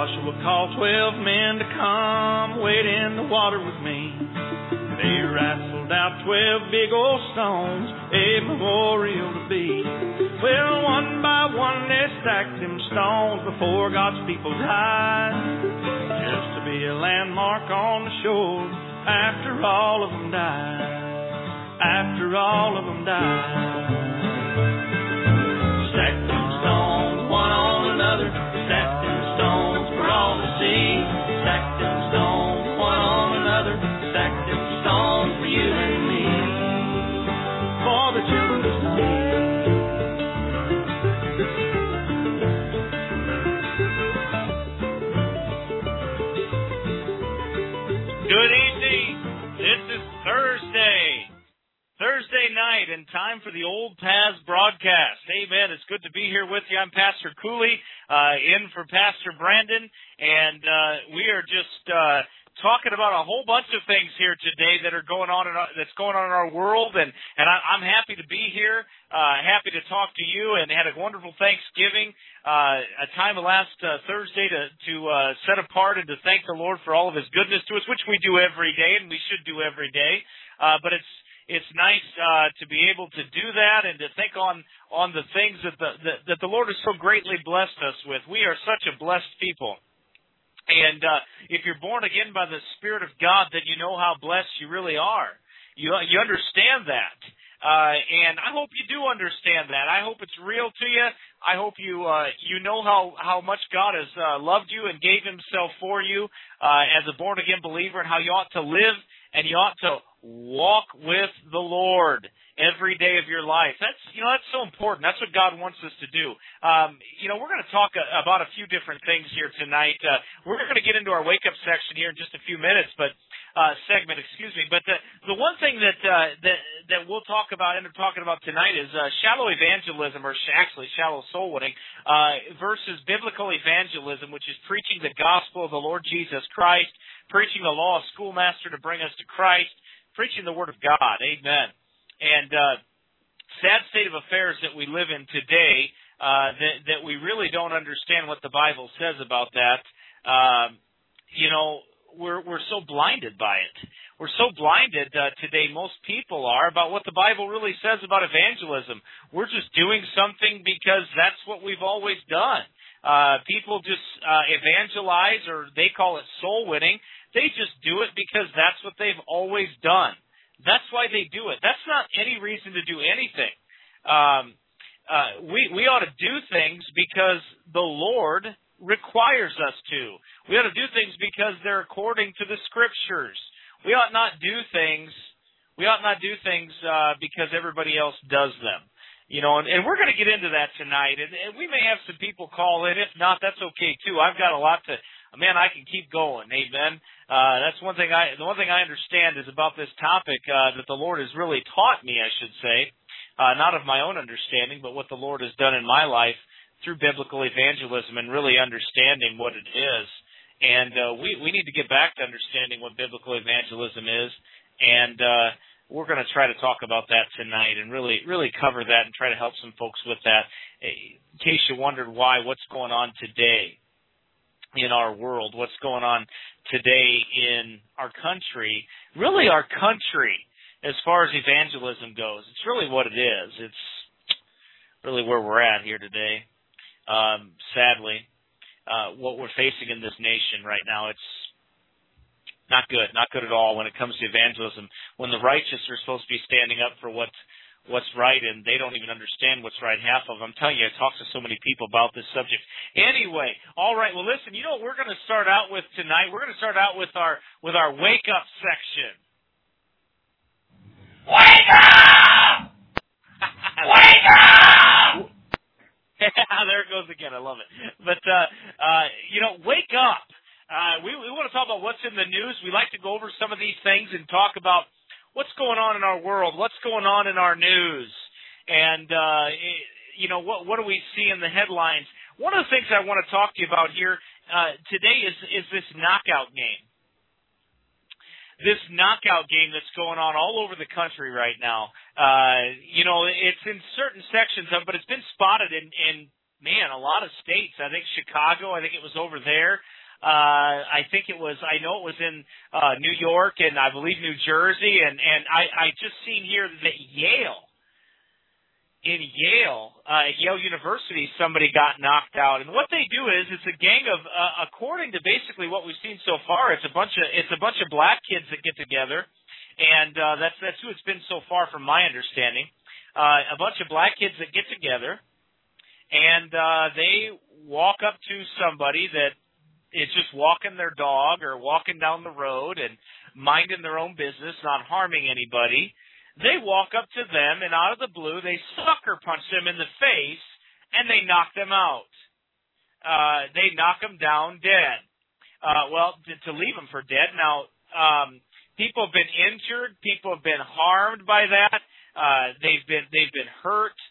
Joshua called 12 men to come wade in the water with me. They wrestled out 12 big old stones, a memorial to be. Well, one by one they stacked them stones before God's people's eyes, just to be a landmark on the shore after all of them died. After all of them died. Stacked them stones one on another, stacked them stones for all to see. Stacked them stones one on another, stacked them stones for you and me, for the children to see. Good evening. This is Thursday night, and time for the Old Paths broadcast. Amen. It's good to be here with you. I'm Pastor Cooley, in for Pastor Brandon, and we are just talking about a whole bunch of things here today that are going on that's going on in our world, and I'm happy to be here, happy to talk to you, and had a wonderful Thanksgiving, a time last Thursday to set apart and to thank the Lord for all of His goodness to us, which we do every day, and we should do every day, but it's nice to be able to do that and to think on the things that the Lord has so greatly blessed us with. We are such a blessed people. And if you're born again by the Spirit of God, then you know how blessed you really are. You understand that. And I hope you do understand that. I hope it's real to you. I hope you know how much God has loved you and gave Himself for you as a born-again believer, and how you ought to live and you ought to walk with the Lord every day of your life. That's so important. That's what God wants us to do. We're going to talk about a few different things here tonight. We're going to get into our wake-up section here in just a few minutes, but segment, excuse me. But the one thing that we'll end up talking about tonight is shallow evangelism, or actually shallow soul winning, versus biblical evangelism, which is preaching the gospel of the Lord Jesus Christ, preaching the law of schoolmaster to bring us to Christ, preaching the Word of God. Amen. And sad state of affairs that we live in today, that we really don't understand what the Bible says about that. We're so blinded by it. We're so blinded today, most people are, about what the Bible really says about evangelism. We're just doing something because that's what we've always done. People just evangelize, or they call it soul winning. They just do it because that's what they've always done. That's why they do it. That's not any reason to do anything. We ought to do things because the Lord requires us to. We ought to do things because they're according to the Scriptures. We ought not do things because everybody else does them. And we're going to get into that tonight. And we may have some people call in. If not, that's okay too. I've got a lot to. Man, I can keep going. Amen. That's the one thing I understand is about this topic that the Lord has really taught me, I should say, not of my own understanding, but what the Lord has done in my life through biblical evangelism and really understanding what it is. And we need to get back to understanding what biblical evangelism is, and we're going to try to talk about that tonight and really cover that and try to help some folks with that. In case you wondered what's going on today in our world, what's going on today in our country, really our country as far as evangelism goes. It's really what it is. It's really where we're at here today. Sadly, what we're facing in this nation right now, it's not good at all when it comes to evangelism. When the righteous are supposed to be standing up for what's right, and they don't even understand what's right, half of them. I'm telling you, I talk to so many people about this subject. Anyway, all right, well, listen, you know what we're going to start out with tonight? We're going to start out with our wake-up section. Wake up! Wake up! There it goes again. I love it. But, wake up. We want to talk about what's in the news. We like to go over some of these things and talk about what's going on in our world, what's going on in our news, and, what do we see in the headlines. One of the things I want to talk to you about here today is this knockout game. This knockout game that's going on all over the country right now. It's in certain sections of it, but it's been spotted in a lot of states. I think Chicago, I think it was over there. I know it was in New York and I believe New Jersey, and I just seen here that in Yale, at Yale University, somebody got knocked out. And what they do is, it's a gang of, according to basically what we've seen so far, it's a bunch of black kids that get together, and that's who it's been so far, from my understanding. A bunch of black kids that get together, and they walk up to somebody that is just walking their dog or walking down the road and minding their own business, not harming anybody. They walk up to them, and out of the blue, they sucker punch them in the face, and they knock them out. They knock them down dead. To leave them for dead. Now, people have been injured. People have been harmed by that. They've been hurt,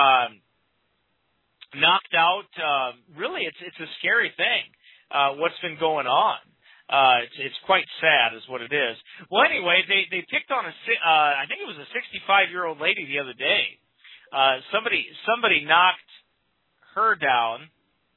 knocked out. Really, it's a scary thing. What's been going on? It's quite sad is what it is. Well, anyway, they picked on I think it was a 65-year-old lady the other day. Somebody knocked her down.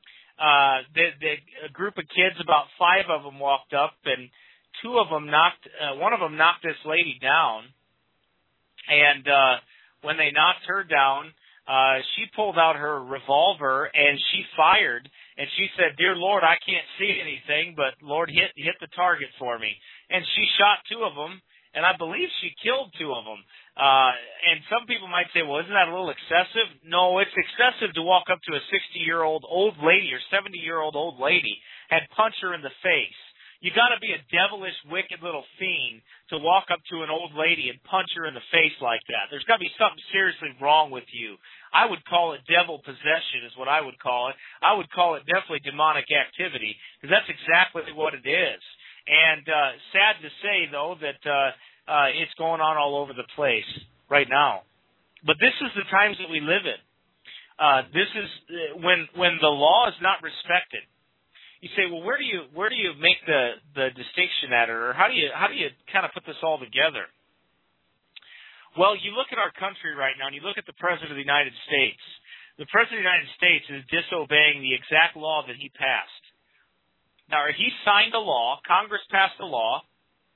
A group of kids, about 5 of them, walked up, and one of them knocked this lady down. And when they knocked her down, she pulled out her revolver and she fired. And she said, "Dear Lord, I can't see anything, but Lord, hit the target for me." And she shot 2 of them, and I believe she killed 2 of them. And some people might say, well, isn't that a little excessive? No, it's excessive to walk up to a 60-year-old old lady or 70-year-old old lady and punch her in the face. You got to be a devilish, wicked little fiend to walk up to an old lady and punch her in the face like that. There's got to be something seriously wrong with you. I would call it devil possession is what I would call it. I would call it definitely demonic activity, because that's exactly what it is. And sad to say, though, that it's going on all over the place right now. But this is the times that we live in. This is when the law is not respected. You say, well, where do you make the distinction at, or how do you kind of put this all together? Well, you look at our country right now, and you look at the President of the United States. The President of the United States is disobeying the exact law that he passed. Now, he signed a law, Congress passed a law,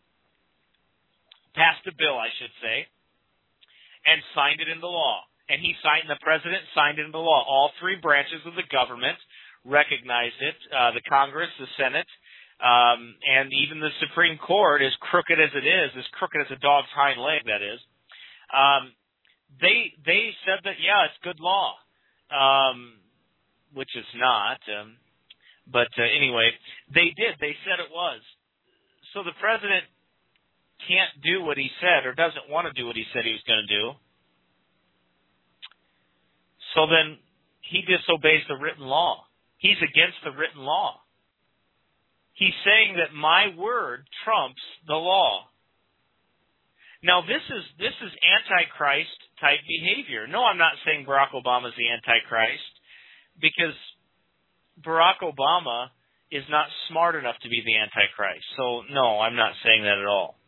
passed a bill, I should say, and signed it into law. And the President signed it into law. All 3 branches of the government recognized it, the Congress, the Senate, and even the Supreme Court, as crooked as it is, as crooked as a dog's hind leg, that is. They said that, yeah, it's good law, which it's not. But anyway, they did. They said it was. So the President can't do what he said, or doesn't want to do what he said he was going to do. So then he disobeys the written law. He's against the written law. He's saying that my word trumps the law. Now, this is Antichrist type behavior. No, I'm not saying Barack Obama is the Antichrist, because Barack Obama is not smart enough to be the Antichrist. So, no, I'm not saying that at all.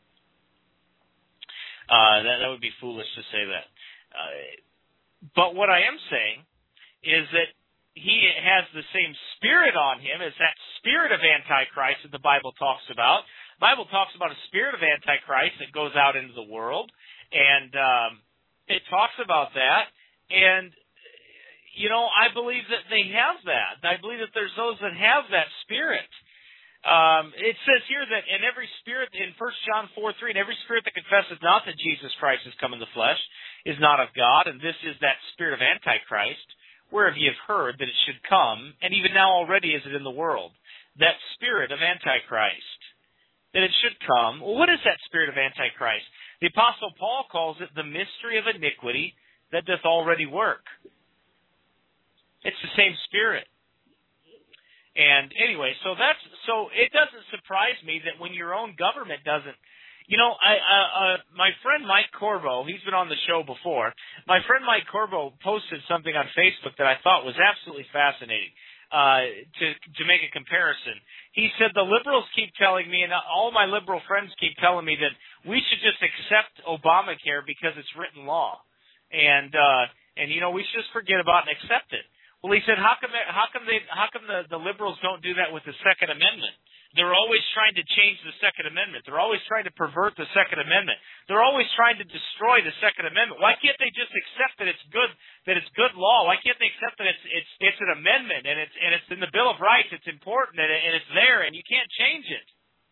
That would be foolish to say that. But what I am saying is that he has the same spirit on him as that spirit of Antichrist that the Bible talks about. The Bible talks about a spirit of Antichrist that goes out into the world, and it talks about that. And, I believe that they have that. I believe that there's those that have that spirit. It says here that in every spirit, in 1 John 4:3, and every spirit that confesses not that Jesus Christ has come in the flesh is not of God, and this is that spirit of Antichrist, whereof ye have heard that it should come, and even now already is it in the world, that spirit of Antichrist, that it should come. Well, what is that spirit of Antichrist? The Apostle Paul calls it the mystery of iniquity that doth already work. It's the same spirit. And anyway, so it doesn't surprise me that when your own government doesn't, my friend Mike Corbo, he's been on the show before. My friend Mike Corbo posted something on Facebook that I thought was absolutely fascinating. To make a comparison, he said the liberals keep telling me, and all my liberal friends keep telling me, that we should just accept Obamacare because it's written law, and we should just forget about it and accept it. Well, he said, how come the liberals don't do that with the Second Amendment? They're always trying to change the Second Amendment. They're always trying to pervert the Second Amendment. They're always trying to destroy the Second Amendment. Why can't they just accept that it's good law? Why can't they accept that it's an amendment and it's in the Bill of Rights? It's important and it's there and you can't change it.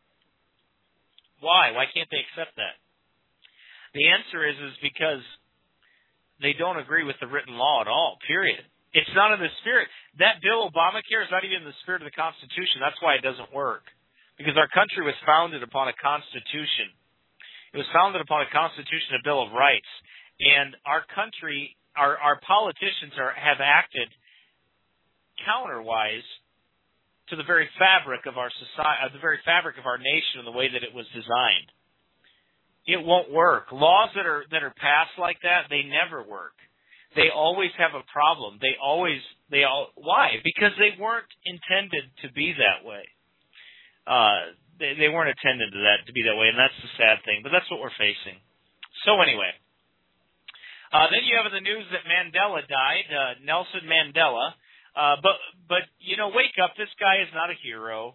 Why? Why can't they accept that? The answer is because they don't agree with the written law at all. Period. It's not in the spirit. That bill, Obamacare, is not even in the spirit of the Constitution. That's why it doesn't work. Because our country was founded upon a Constitution. It was founded upon a Constitution, a Bill of Rights. And our country, our politicians have acted counterwise to the very fabric of our society, the very fabric of our nation and the way that it was designed. It won't work. Laws that are passed like that, they never work. They always have a problem. Why? Because they weren't intended to be that way. They weren't intended to be that way, and that's the sad thing. But that's what we're facing. So anyway, then you have the news that Mandela died, Nelson Mandela. But wake up! This guy is not a hero.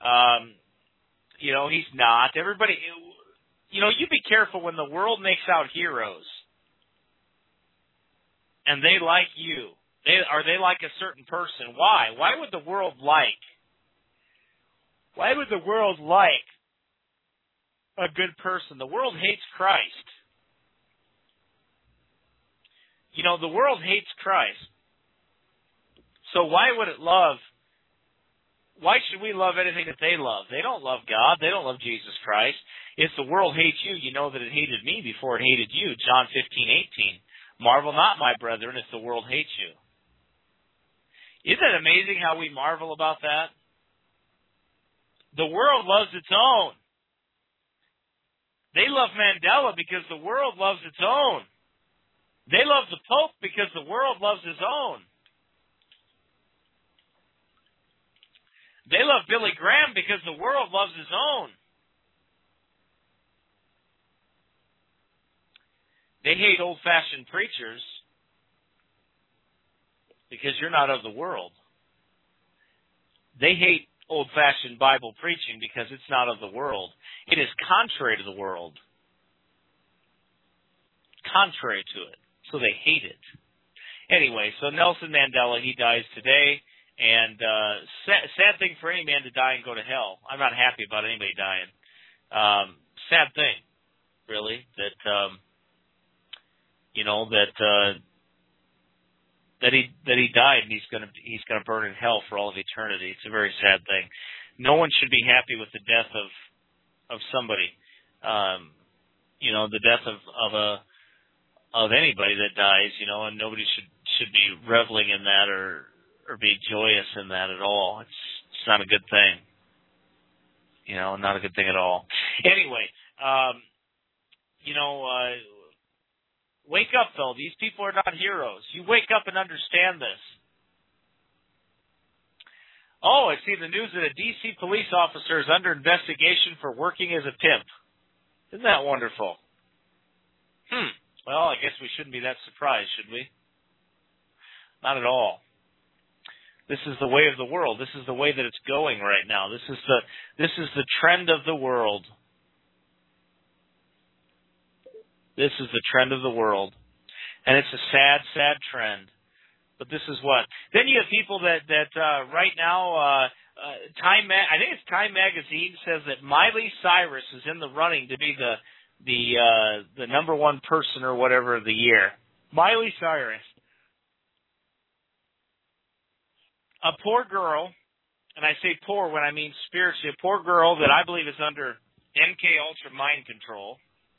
He's not. Everybody, you be careful when the world makes out heroes. And they like you. They like a certain person. Why? Why would the world like a good person? The world hates Christ. The world hates Christ. So why should we love anything that they love? They don't love God. They don't love Jesus Christ. If the world hates you, you know that it hated me before it hated you. John 15:18. Marvel not, my brethren, if the world hates you. Isn't it amazing how we marvel about that? The world loves its own. They love Mandela because the world loves its own. They love the Pope because the world loves his own. They love Billy Graham because the world loves his own. They hate old-fashioned preachers because you're not of the world. They hate old-fashioned Bible preaching because it's not of the world. It is contrary to the world. Contrary to it. So they hate it. Anyway, so Nelson Mandela, he dies today. And sad thing for any man to die and go to hell. I'm not happy about anybody dying. Sad thing, really, that he died and he's gonna burn in hell for all of eternity. It's a very sad thing. No one should be happy with the death of somebody. The death of anybody that dies. And nobody should be reveling in that or be joyous in that at all. It's not a good thing. Not a good thing at all. Anyway, wake up, though. These people are not heroes. You wake up and understand this. Oh, I see the news that a D.C. police officer is under investigation for working as a pimp. Isn't that wonderful? Well, I guess we shouldn't be that surprised, should we? Not at all. This is the way of the world. This is the way that it's going right now. This is the trend of the world. This is the trend of the world. And it's a sad, sad trend. But this is what. Then you have people that right now, I think it's Time Magazine says that Miley Cyrus is in the running to be the number one person or whatever of the year. Miley Cyrus. A poor girl, and I say poor when I mean spiritually, a poor girl that I believe is under MK Ultra mind control.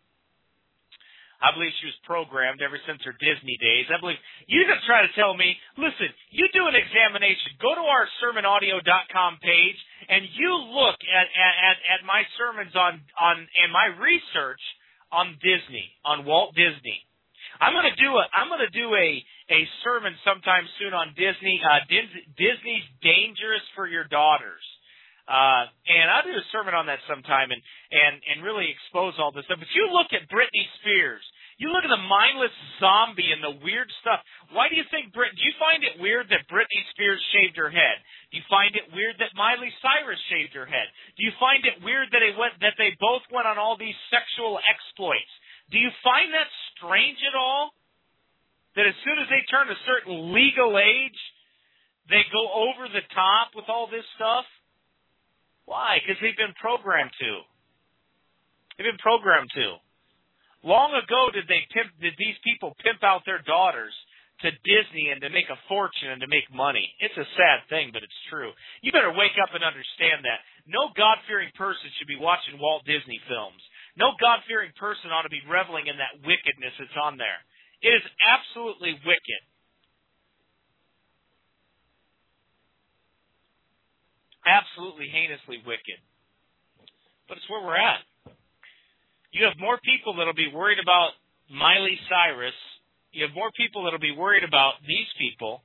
I believe she was programmed ever since her Disney days. I believe you're going to try to tell me, listen, you do an examination. Go to our sermonaudio.com page and you look at my sermons on and my research on Disney, on Walt Disney. I'm going to do a sermon sometime soon on Disney. Disney's dangerous for your daughters. And I'll do a sermon on that sometime and really expose all this stuff. But you look at Britney Spears You look at the mindless zombie and the weird stuff. Why do you think do you find it weird that Britney Spears shaved her head? Do you find it weird that Miley Cyrus shaved her head? Do you find it weird that they both went on all these sexual exploits? Do you find that strange at all? That as soon as they turn a certain legal age, they go over the top with all this stuff? Why? Because they've been programmed to. They've been programmed to. Long ago did these people pimp out their daughters to Disney and to make a fortune and to make money. It's a sad thing, but it's true. You better wake up and understand that. No God-fearing person should be watching Walt Disney films. No God-fearing person ought to be reveling in that wickedness that's on there. It is absolutely wicked. Absolutely heinously wicked. But it's where we're at. You have more people that'll be worried about Miley Cyrus. You have more people that'll be worried about these people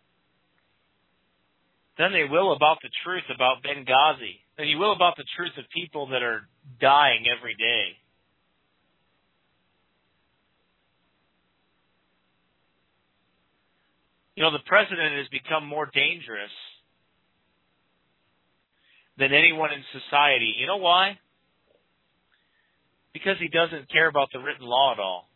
than they will about the truth about Benghazi. Than you will about the truth of people that are dying every day. You know, the president has become more dangerous than anyone in society. You know why? Because he doesn't care about the written law at all.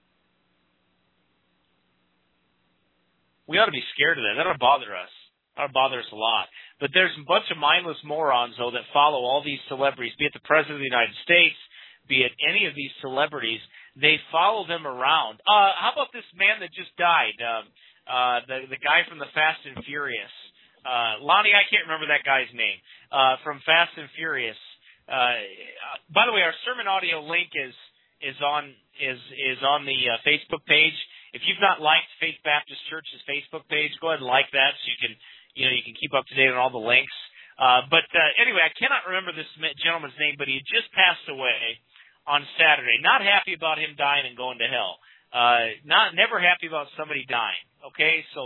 We ought to be scared of that. That ought to bother us. That ought to bother us a lot. But there's a bunch of mindless morons, though, that follow all these celebrities, be it the President of the United States, be it any of these celebrities. They follow them around. How about this man that just died? The guy from the Fast and Furious. Lonnie, I can't remember that guy's name. From Fast and Furious. By the way, our sermon audio link is on the Facebook page. If you've not liked Faith Baptist Church's Facebook page, go ahead and like that so you can keep up to date on all the links. But anyway, I cannot remember this gentleman's name, but he had just passed away on Saturday. Not happy about him dying and going to hell. Never happy about somebody dying. Okay, so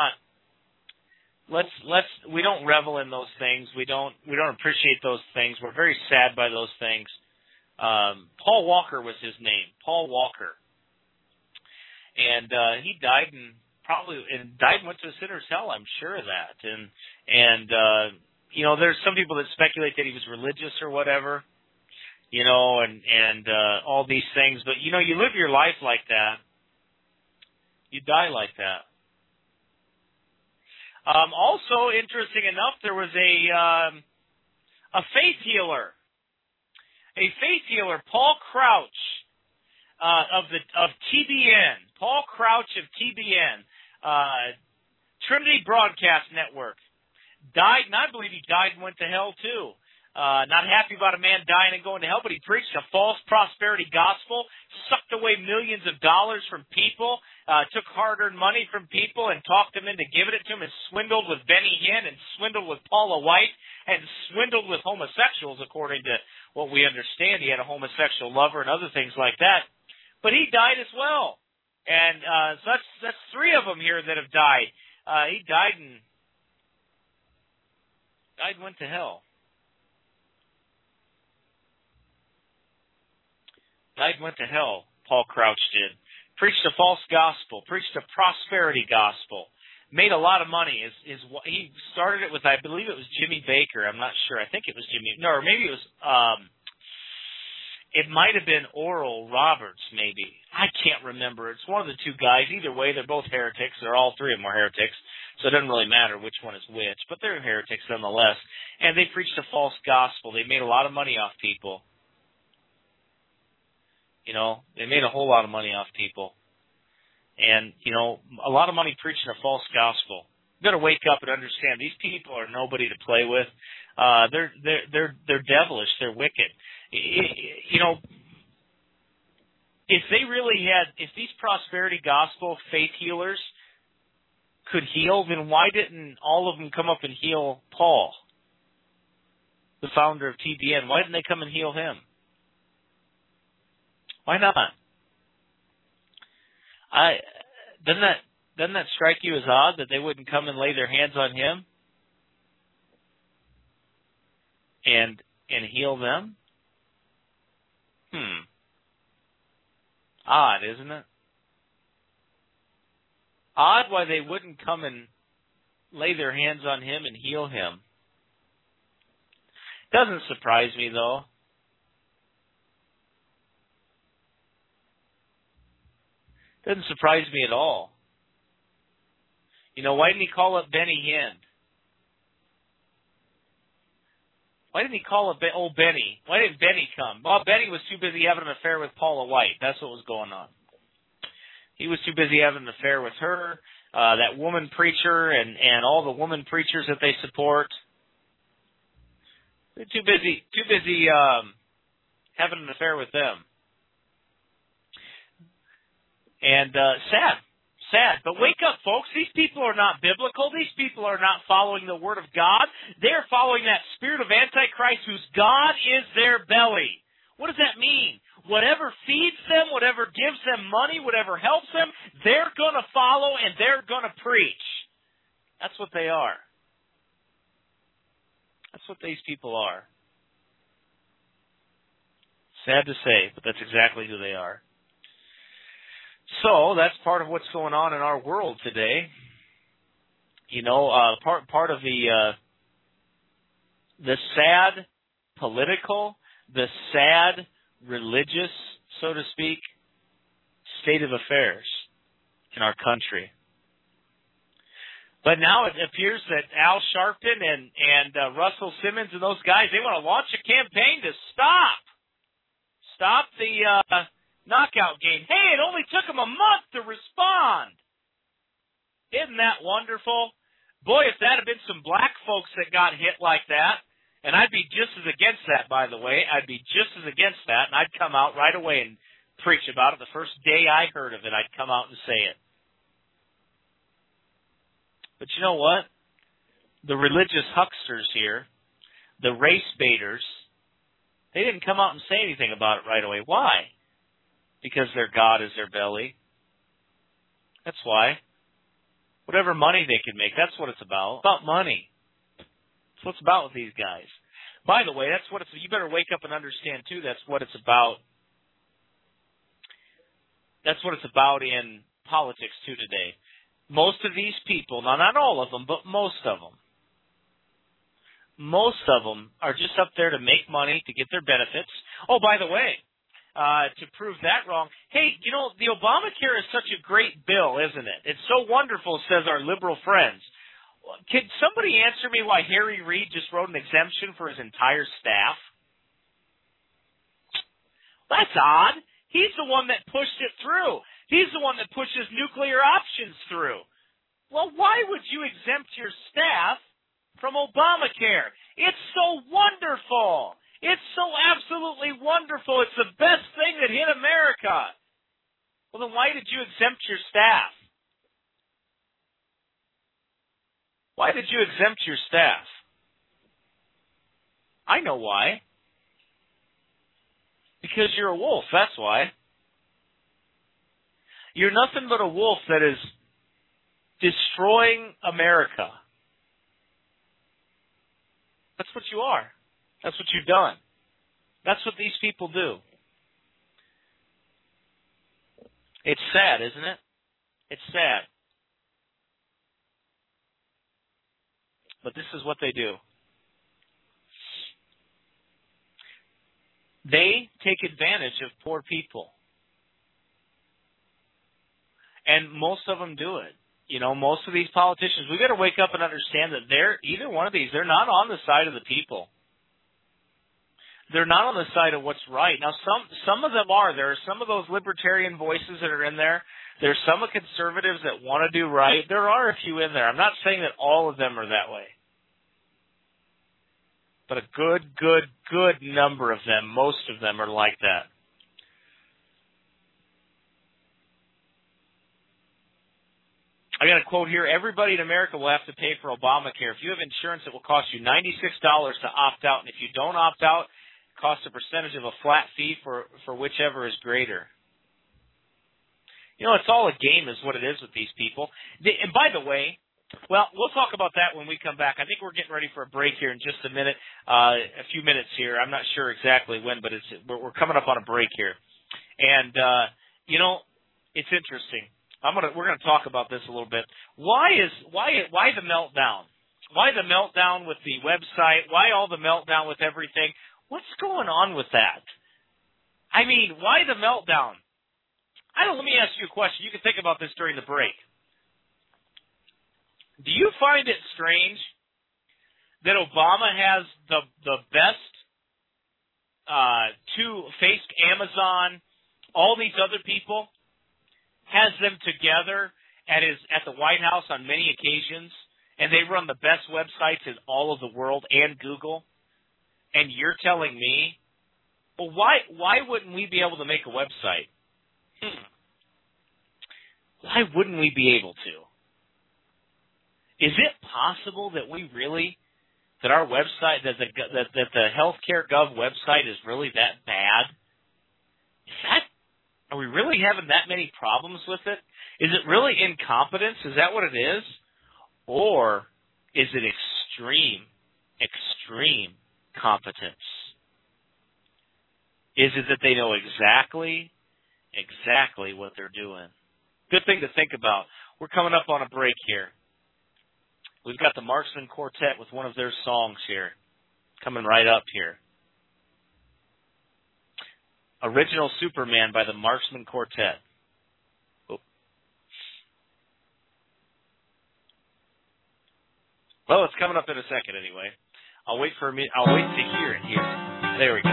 we don't revel in those things. We don't appreciate those things. We're very sad by those things. Paul Walker was his name. Paul Walker. And he died and went to a sinner's hell, I'm sure of that. And there's some people that speculate that he was religious or whatever, and all these things. But you live your life like that, you die like that. Also, interesting enough, there was a faith healer. Paul Crouch of TBN. Paul Crouch of TBN, Trinity Broadcast Network, died, and I believe he died and went to hell too. Not happy about a man dying and going to hell, but he preached a false prosperity gospel, sucked away millions of dollars from people, took hard-earned money from people and talked them into giving it to him, and swindled with Benny Hinn and swindled with Paula White and swindled with homosexuals, according to what we understand. He had a homosexual lover and other things like that. But he died as well. And so that's three of them here that have died. He died and went to hell. Died and went to hell, Paul Crouch did. Preached a false gospel, preached a prosperity gospel, made a lot of money. He started it with, I believe it was Jimmy Baker. I'm not sure. I think it was Jimmy. No, or maybe it was, it might have been Oral Roberts, maybe. I can't remember. It's one of the two guys. Either way, they're both heretics. All three of them are heretics. So it doesn't really matter which one is which. But they're heretics nonetheless. And they preached a false gospel. They made a lot of money off people. They made a whole lot of money off people. And, a lot of money preaching a false gospel. You got to wake up and understand these people are nobody to play with. They're devilish. They're wicked. If these prosperity gospel faith healers could heal, then why didn't all of them come up and heal Paul, the founder of TBN? Why didn't they come and heal him? Why not? Doesn't that strike you as odd that they wouldn't come and lay their hands on him and heal them? Odd, isn't it? Odd why they wouldn't come and lay their hands on him and heal him. Doesn't surprise me, though. Doesn't surprise me at all. You know, why didn't he call up Benny Hinn? Why didn't he call up old Benny? Why didn't Benny come? Well, Benny was too busy having an affair with Paula White. That's what was going on. He was too busy having an affair with her, that woman preacher, and all the woman preachers that they support. They're too busy having an affair with them. And sad. But wake up, folks. These people are not biblical. These people are not following the Word of God. They're following that spirit of Antichrist whose God is their belly. What does that mean? Whatever feeds them, whatever gives them money, whatever helps them, they're going to follow and they're going to preach. That's what they are. That's what these people are. Sad to say, but that's exactly who they are. So that's part of what's going on in our world today. You know, part of the sad political, the sad religious, so to speak, state of affairs in our country. But now it appears that Al Sharpton and Russell Simmons and those guys, they want to launch a campaign to stop the knockout game. Hey, it only took them a month to respond. Isn't that wonderful? Boy, if that had been some black folks that got hit like that, and I'd be just as against that, by the way. I'd be just as against that, and I'd come out right away and preach about it. The first day I heard of it, I'd come out and say it. But you know what? The religious hucksters here, the race baiters, they didn't come out and say anything about it right away. Why? Because their God is their belly. That's why. Whatever money they can make, that's what it's about. It's about money. That's what it's about with these guys. By the way, that's what it's. You better wake up and understand too. That's what it's about. That's what it's about in politics too today. Most of these people, now not all of them, but most of them are just up there to make money, to get their benefits. Oh, by the way, to prove that wrong, hey, you know, the Obamacare is such a great bill, isn't it? It's so wonderful, says our liberal friends. Can somebody answer me why Harry Reid just wrote an exemption for his entire staff? That's odd. He's the one that pushed it through. He's the one that pushes nuclear options through. Well, why would you exempt your staff from Obamacare? It's so wonderful. It's so absolutely wonderful. It's the best thing that hit America. Well, then why did you exempt your staff? Why did you exempt your staff? I know why. Because you're a wolf, that's why. You're nothing but a wolf that is destroying America. That's what you are. That's what you've done. That's what these people do. It's sad, isn't it? It's sad. But this is what they do. They take advantage of poor people. And most of them do it. You know, most of these politicians, we've got to wake up and understand that either one of these, they're not on the side of the people. They're not on the side of what's right. Now, some of them are. There are some of those libertarian voices that are in there. There's some conservatives that want to do right. There are a few in there. I'm not saying that all of them are that way. But a good number of them, most of them are like that. I got a quote here. Everybody in America will have to pay for Obamacare. If you have insurance, it will cost you $96 to opt out. And if you don't opt out, it costs a percentage of a flat fee for whichever is greater. You know, it's all a game is what it is with these people. And by the way, well, we'll talk about that when we come back. I think we're getting ready for a break here in just a minute, a few minutes here. I'm not sure exactly when, but we're coming up on a break here. And it's interesting. We're gonna talk about this a little bit. Why the meltdown? Why the meltdown with the website? Why all the meltdown with everything? What's going on with that? I mean, why the meltdown? Let me ask you a question. You can think about this during the break. Do you find it strange that Obama has the best to face Amazon, all these other people, has them together at the White House on many occasions, and they run the best websites in all of the world and Google, and you're telling me, well, why wouldn't we be able to make a website? Why wouldn't we be able to? Is it possible that that our website, that the Healthcare Gov website is really that bad? Are we really having that many problems with it? Is it really incompetence? Is that what it is? Or is it extreme competence? Is it that they know exactly what they're doing? Good thing to think about. We're coming up on a break here. We've got the Marksman Quartet with one of their songs here, coming right up here. Original Superman by the Marksman Quartet. Oh. Well, it's coming up in a second anyway. I'll wait to hear it here. There we go.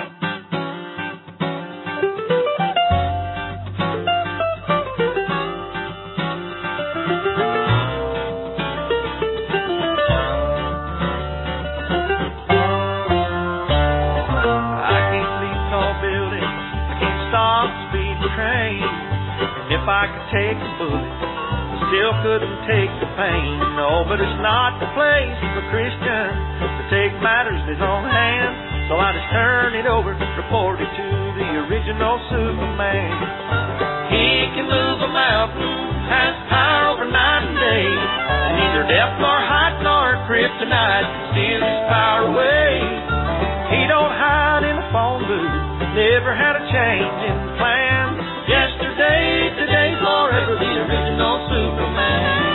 If I could take a bullet, I still couldn't take the pain. No, but it's not the place for Christian to take matters in his own hands. So I just turn it over, report it to the original Superman. He can move a mountain, has power over night and day. Neither depth nor height nor kryptonite can steal his power away. He don't hide in a phone booth, never had a change in plans. Yesterday, today, forever, the original Superman.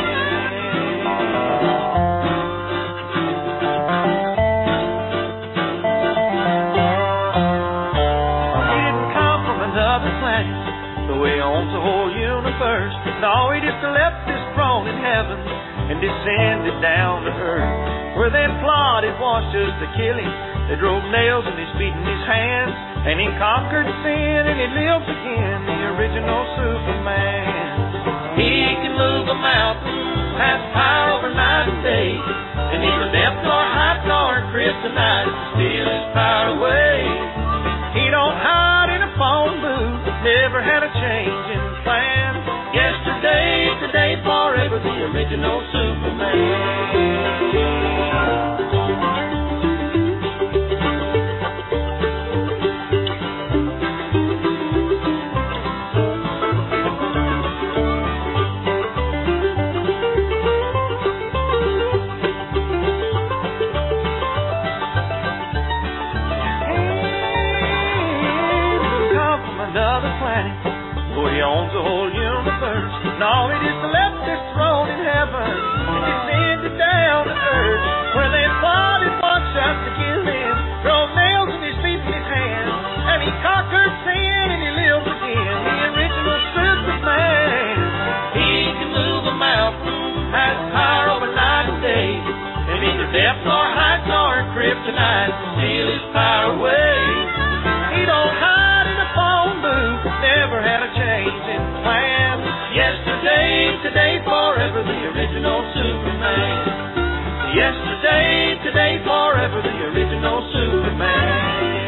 He didn't come from another planet, though he owns the whole universe. No, he just left his throne in heaven and descended down to earth, where they plotted was just to kill him. They drove nails in his feet and his hands, and he conquered sin and he lives again, the original Superman. He can move a mountain, has power over night and day, and neither depth nor height nor kryptonite can steal his power away. He don't hide in a phone booth, never had a change in plan. Yesterday, today, forever, the original Superman. He owns the whole universe. No, he just left his throne in heaven and descended down to earth, where they plotted one shot to kill him, drove nails in his feet and his hands, and he conquered sin and he lives again, the original Superman. He can move a mountain, has power over night and day, and neither depth nor height nor kryptonite can steal his power away. He don't hide in a phone booth, never had a change in plan. Yesterday, today, forever, the original Superman. Yesterday, today, forever, the original Superman.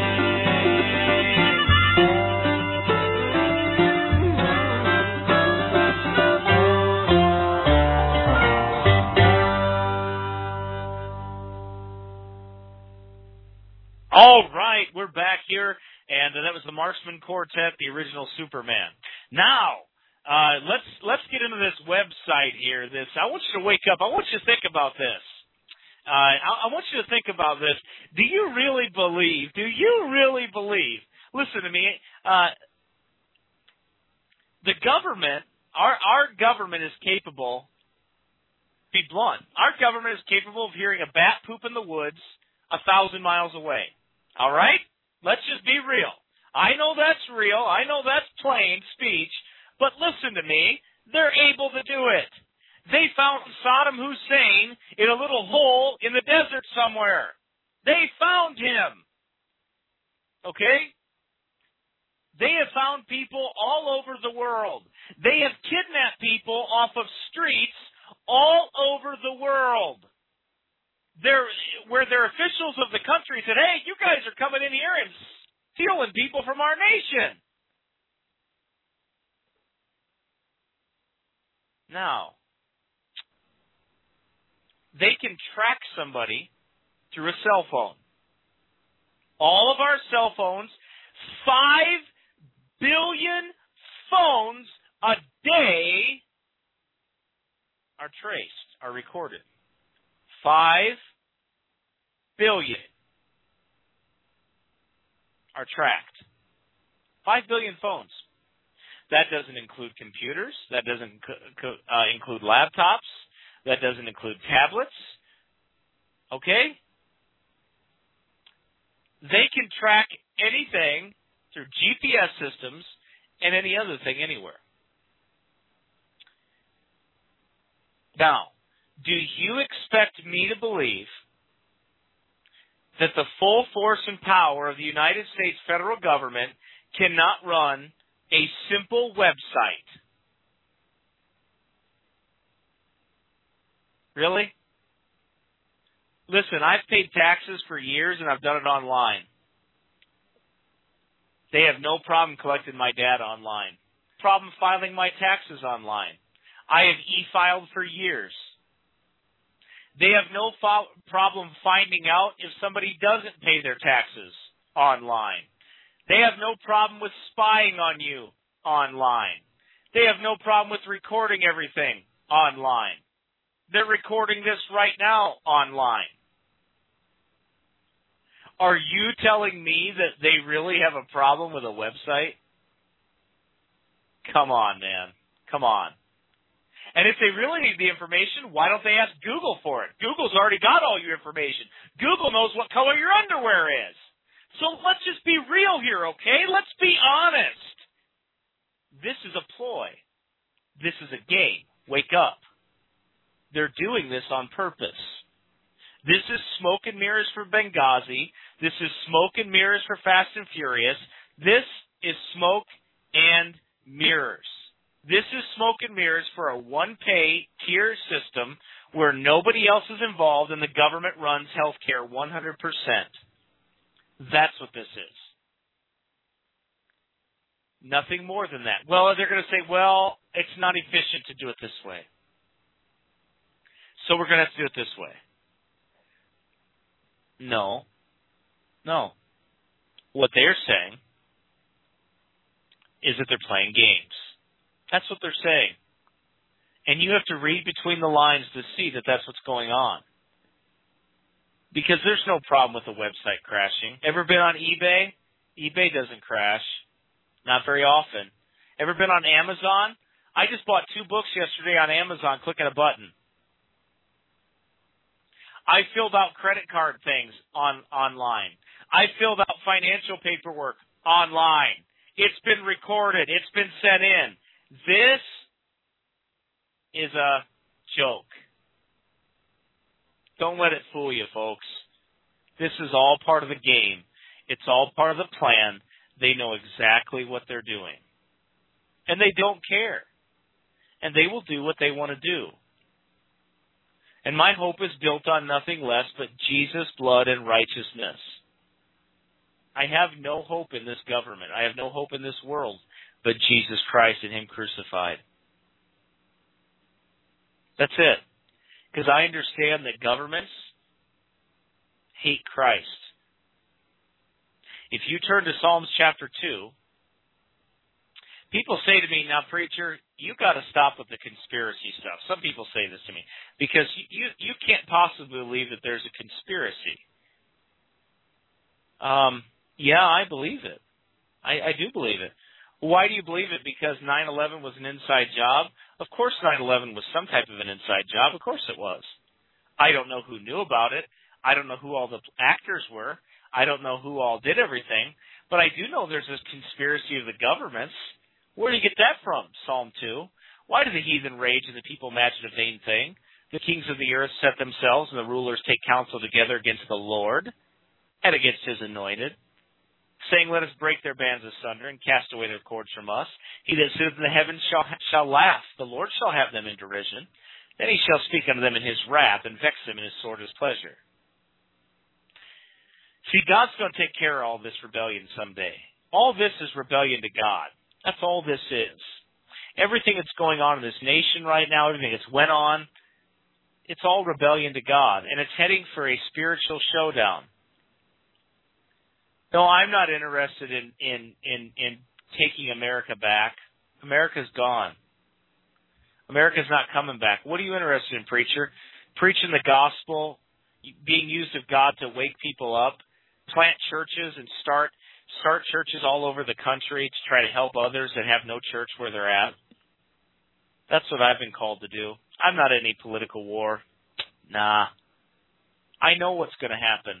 All right, we're back here. And that was the Marksman Quartet, the original Superman. Now, let's get into this website here. I want you to wake up. I want you to think about this. I want you to think about this. Do you really believe? Listen to me. The government, our government is capable, be blunt, our government is capable of hearing a bat poop in the woods 1,000 miles away. All right? Let's just be real. I know that's real. I know that's plain speech. But listen to me. They're able to do it. They found Saddam Hussein in a little hole in the desert somewhere. They found him. Okay? They have found people all over the world. They have kidnapped people off of streets all over the world. Where they're officials of the country said, hey, you guys are coming in here and stealing people from our nation. Now, they can track somebody through a cell phone. All of our cell phones, 5 billion phones a day are traced, are recorded. 5 billion are tracked. 5 billion phones. That doesn't include computers. That doesn't include laptops. That doesn't include tablets. Okay? They can track anything through GPS systems and any other thing anywhere. Now, do you expect me to believe that the full force and power of the United States federal government cannot run a simple website? Really? Listen, I've paid taxes for years and I've done it online. They have no problem collecting my data online. Problem filing my taxes online. I have e-filed for years. They have no problem finding out if somebody doesn't pay their taxes online. They have no problem with spying on you online. They have no problem with recording everything online. They're recording this right now online. Are you telling me that they really have a problem with a website? Come on, man. Come on. And if they really need the information, why don't they ask Google for it? Google's already got all your information. Google knows what color your underwear is. So let's just be real here, okay? Let's be honest. This is a ploy. This is a game. Wake up. They're doing this on purpose. This is smoke and mirrors for Benghazi. This is smoke and mirrors for Fast and Furious. This is smoke and mirrors. This is smoke and mirrors for a one-pay tier system where nobody else is involved and the government runs healthcare 100%. That's what this is. Nothing more than that. Well, they're going to say, well, it's not efficient to do it this way. So we're going to have to do it this way. No. What they're saying is that they're playing games. That's what they're saying. And you have to read between the lines to see that that's what's going on. Because there's no problem with the website crashing. Ever been on eBay? eBay doesn't crash. Not very often. Ever been on Amazon? I just bought 2 books yesterday on Amazon clicking a button. I filled out credit card things online. I filled out financial paperwork online. It's been recorded. It's been sent in. This is a joke. Don't let it fool you, folks. This is all part of the game. It's all part of the plan. They know exactly what they're doing. And they don't care. And they will do what they want to do. And my hope is built on nothing less but Jesus' blood and righteousness. I have no hope in this government. I have no hope in this world but Jesus Christ and Him crucified. That's it. Because I understand that governments hate Christ. If you turn to Psalms chapter 2, people say to me, now, preacher, you got to stop with the conspiracy stuff. Some people say this to me because you can't possibly believe that there's a conspiracy. Yeah, I believe it. I do believe it. Why do you believe it? Because 9/11 was an inside job? Of course 9/11 was some type of an inside job. Of course it was. I don't know who knew about it. I don't know who all the actors were. I don't know who all did everything. But I do know there's this conspiracy of the governments. Where do you get that from? Psalm 2. Why do the heathen rage and the people imagine a vain thing? The kings of the earth set themselves, and the rulers take counsel together against the Lord and against his anointed, saying, let us break their bands asunder and cast away their cords from us. He that sitteth in the heavens shall laugh. The Lord shall have them in derision. Then he shall speak unto them in his wrath and vex them in his sword pleasure. See, God's going to take care of all this rebellion someday. All this is rebellion to God. That's all this is. Everything that's going on in this nation right now, everything that's went on, it's all rebellion to God, and it's heading for a spiritual showdown. No, I'm not interested in taking America back. America's gone. America's not coming back. What are you interested in, preacher? Preaching the gospel, being used of God to wake people up, plant churches and start churches all over the country to try to help others that have no church where they're at. That's what I've been called to do. I'm not in any political war. Nah. I know what's going to happen.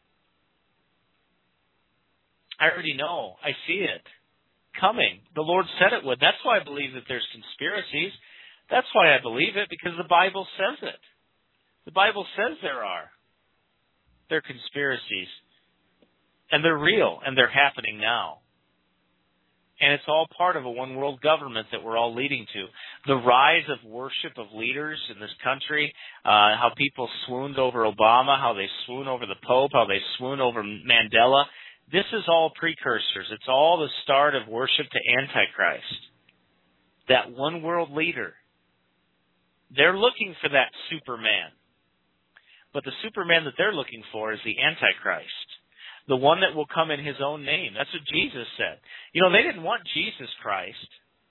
I already know. I see it coming. The Lord said it would. That's why I believe that there's conspiracies. That's why I believe it, because the Bible says it. The Bible says there are. They're conspiracies. And they're real, and they're happening now. And it's all part of a one-world government that we're all leading to. The rise of worship of leaders in this country, how people swooned over Obama, how they swoon over the Pope, how they swoon over Mandela. This is all precursors. It's all the start of worship to Antichrist. That one-world leader. They're looking for that Superman. But the Superman that they're looking for is the Antichrist. The one that will come in his own name. That's what Jesus said. You know, they didn't want Jesus Christ.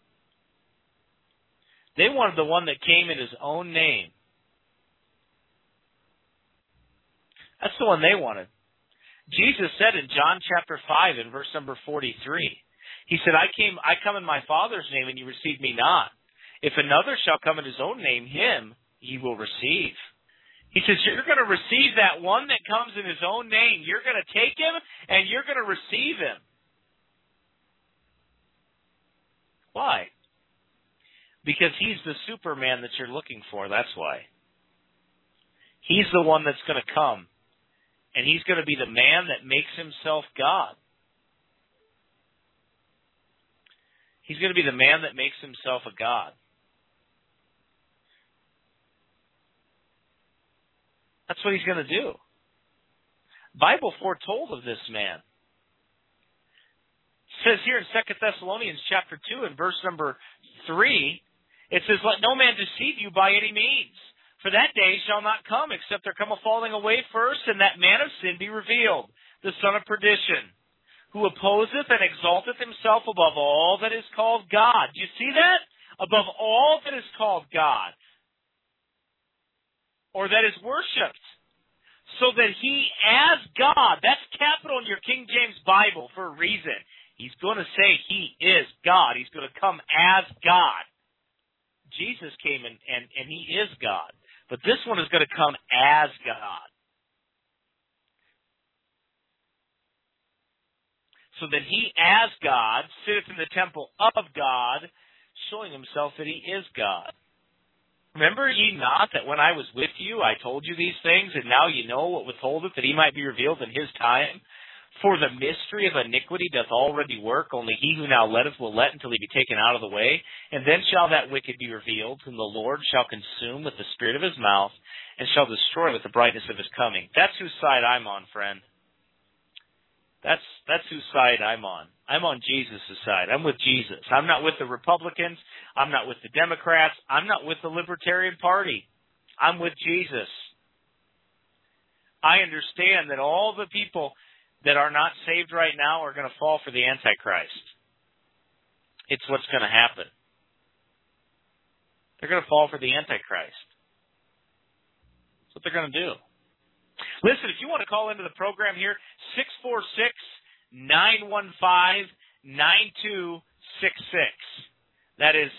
They wanted the one that came in his own name. That's the one they wanted. Jesus said in John chapter 5 and verse number 43, he said, I come in my Father's name and you receive me not. If another shall come in his own name, him ye will receive. He says, you're going to receive that one that comes in his own name. You're going to take him and you're going to receive him. Why? Because he's the Superman that you're looking for. That's why. He's the one that's going to come. And he's going to be the man that makes himself God. He's going to be the man that makes himself a God. That's what he's going to do. Bible foretold of this man. It says here in 2 Thessalonians chapter 2 and verse number 3, it says, let no man deceive you by any means, for that day shall not come except there come a falling away first, and that man of sin be revealed, the son of perdition, who opposeth and exalteth himself above all that is called God. Do you see that? Above all that is called God. Or that is worshipped, so that he as God, that's capital in your King James Bible for a reason. He's going to say he is God. He's going to come as God. Jesus came and he is God. But this one is going to come as God. So that he as God sitteth in the temple of God, showing himself that he is God. Remember ye not that when I was with you, I told you these things, and now ye know what withholdeth, that he might be revealed in his time? For the mystery of iniquity doth already work, only he who now letteth will let until he be taken out of the way. And then shall that wicked be revealed, whom the Lord shall consume with the spirit of his mouth, and shall destroy with the brightness of his coming. That's whose side I'm on, friend. That's whose side I'm on. I'm on Jesus' side. I'm with Jesus. I'm not with the Republicans. I'm not with the Democrats. I'm not with the Libertarian Party. I'm with Jesus. I understand that all the people that are not saved right now are going to fall for the Antichrist. It's what's going to happen. They're going to fall for the Antichrist. That's what they're going to do. Listen, if you want to call into the program here, 646-915-9266. That is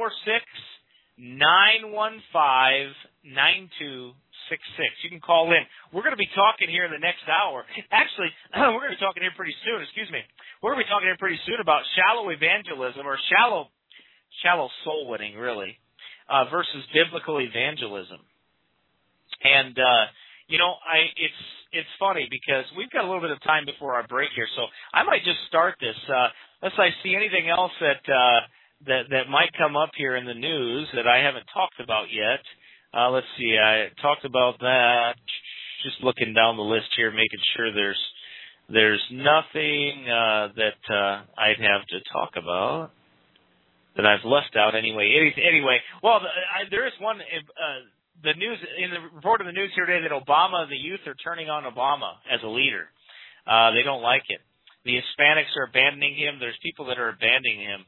646-915-9266. You can call in. We're going to be talking here in the next hour. Actually, we're going to be talking here pretty soon. We're going to be talking here pretty soon about shallow evangelism, or shallow soul winning, really, versus biblical evangelism. And it's funny because we've got a little bit of time before our break here, so I might just start this. Unless I see anything else that might come up here in the news that I haven't talked about yet. Let's see. I talked about that. Just looking down the list here, making sure there's nothing that I'd have to talk about that I've left out. Anyway, well, there is one. The news in the report of the news here today that the youth are turning on Obama as a leader. They don't like it. The Hispanics are abandoning him. There's people that are abandoning him.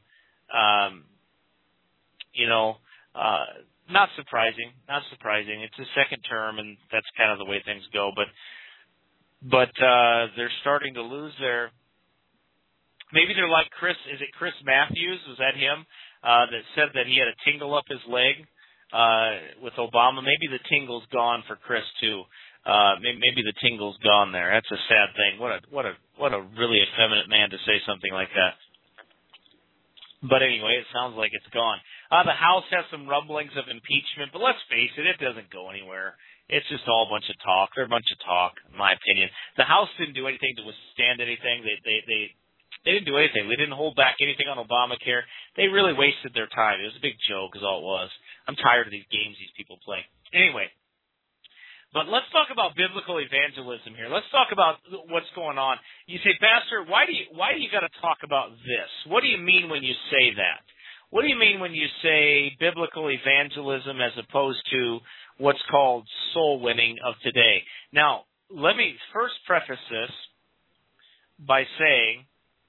Not surprising. It's his second term, and that's kind of the way things go. But they're starting to lose their. Maybe they're like Chris. Is it Chris Matthews? Was that him that said that he had a tingle up his leg with Obama? Maybe the tingle's gone for Chris too. Maybe the tingle's gone there. That's a sad thing. What a really effeminate man to say something like that. But anyway, it sounds like it's gone. The House has some rumblings of impeachment, but let's face it, it doesn't go anywhere. It's just all a bunch of talk. They're a bunch of talk, in my opinion. The House didn't do anything to withstand anything. They didn't do anything. They didn't hold back anything on Obamacare. They really wasted their time. It was a big joke, is all it was. I'm tired of these games these people play. Anyway, but let's talk about biblical evangelism here. Let's talk about what's going on. You say, Pastor, why do you got to talk about this? What do you mean when you say that? What do you mean when you say biblical evangelism as opposed to what's called soul winning of today? Now, let me first preface this by saying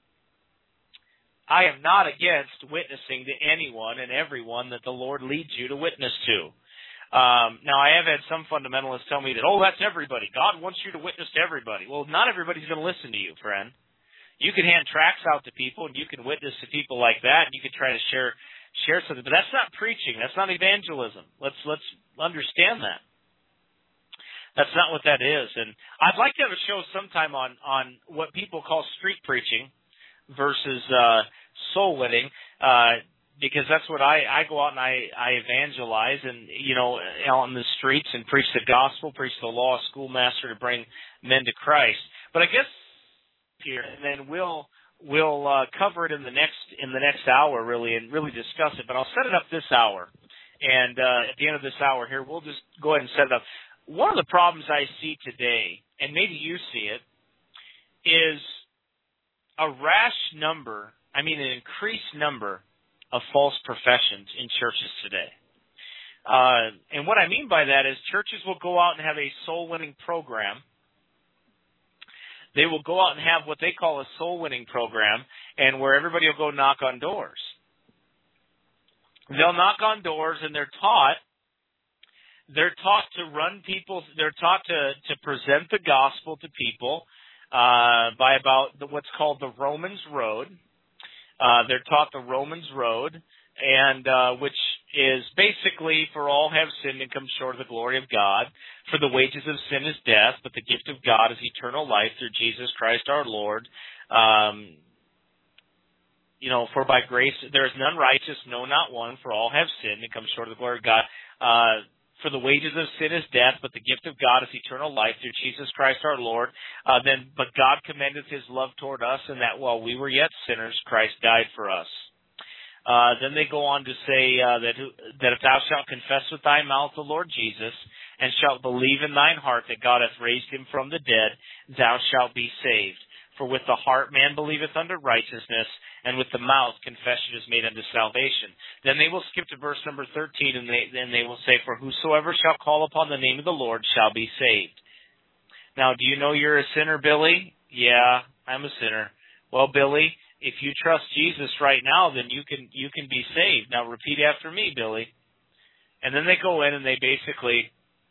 I am not against witnessing to anyone and everyone that the Lord leads you to witness to. Now, I have had some fundamentalists tell me that, that's everybody. God wants you to witness to everybody. Well, not everybody's going to listen to you, friend. You can hand tracts out to people, and you can witness to people like that, and you can try to share something. But that's not preaching. That's not evangelism. Let's understand that. That's not what that is. And I'd like to have a show sometime on what people call street preaching versus soul winning, because that's what I go out and I evangelize and, out in the streets and preach the gospel, preach the law, schoolmaster to bring men to Christ. But I guess here, and then we'll cover it in the next hour, really, and really discuss it. But I'll set it up this hour, and at the end of this hour here, we'll just go ahead and set it up. One of the problems I see today, and maybe you see it, is an increased number of false professions in churches today. And what I mean by that is churches will go out and have a soul-winning program. They will go out and have what they call a soul-winning program, and where everybody will go knock on doors. They'll knock on doors, and they're taught to run people. They're taught to present the gospel to people by what's called the Romans Road. They're taught the Romans Road, and which is basically, for all have sinned and come short of the glory of God. For the wages of sin is death, but the gift of God is eternal life through Jesus Christ our Lord. For by grace there is none righteous, no, not one. For all have sinned and come short of the glory of God. For the wages of sin is death, but the gift of God is eternal life through Jesus Christ our Lord. But God commendeth his love toward us, and that while we were yet sinners, Christ died for us. Then they go on to say that if thou shalt confess with thy mouth the Lord Jesus, and shalt believe in thine heart that God hath raised him from the dead, thou shalt be saved. For with the heart man believeth unto righteousness, and with the mouth confession is made unto salvation. Then they will skip to verse number 13, and then they will say, for whosoever shall call upon the name of the Lord shall be saved. Now, do you know you're a sinner, Billy? Yeah, I'm a sinner. Well, Billy, if you trust Jesus right now, then you can be saved. Now, repeat after me, Billy. And then they go in and they basically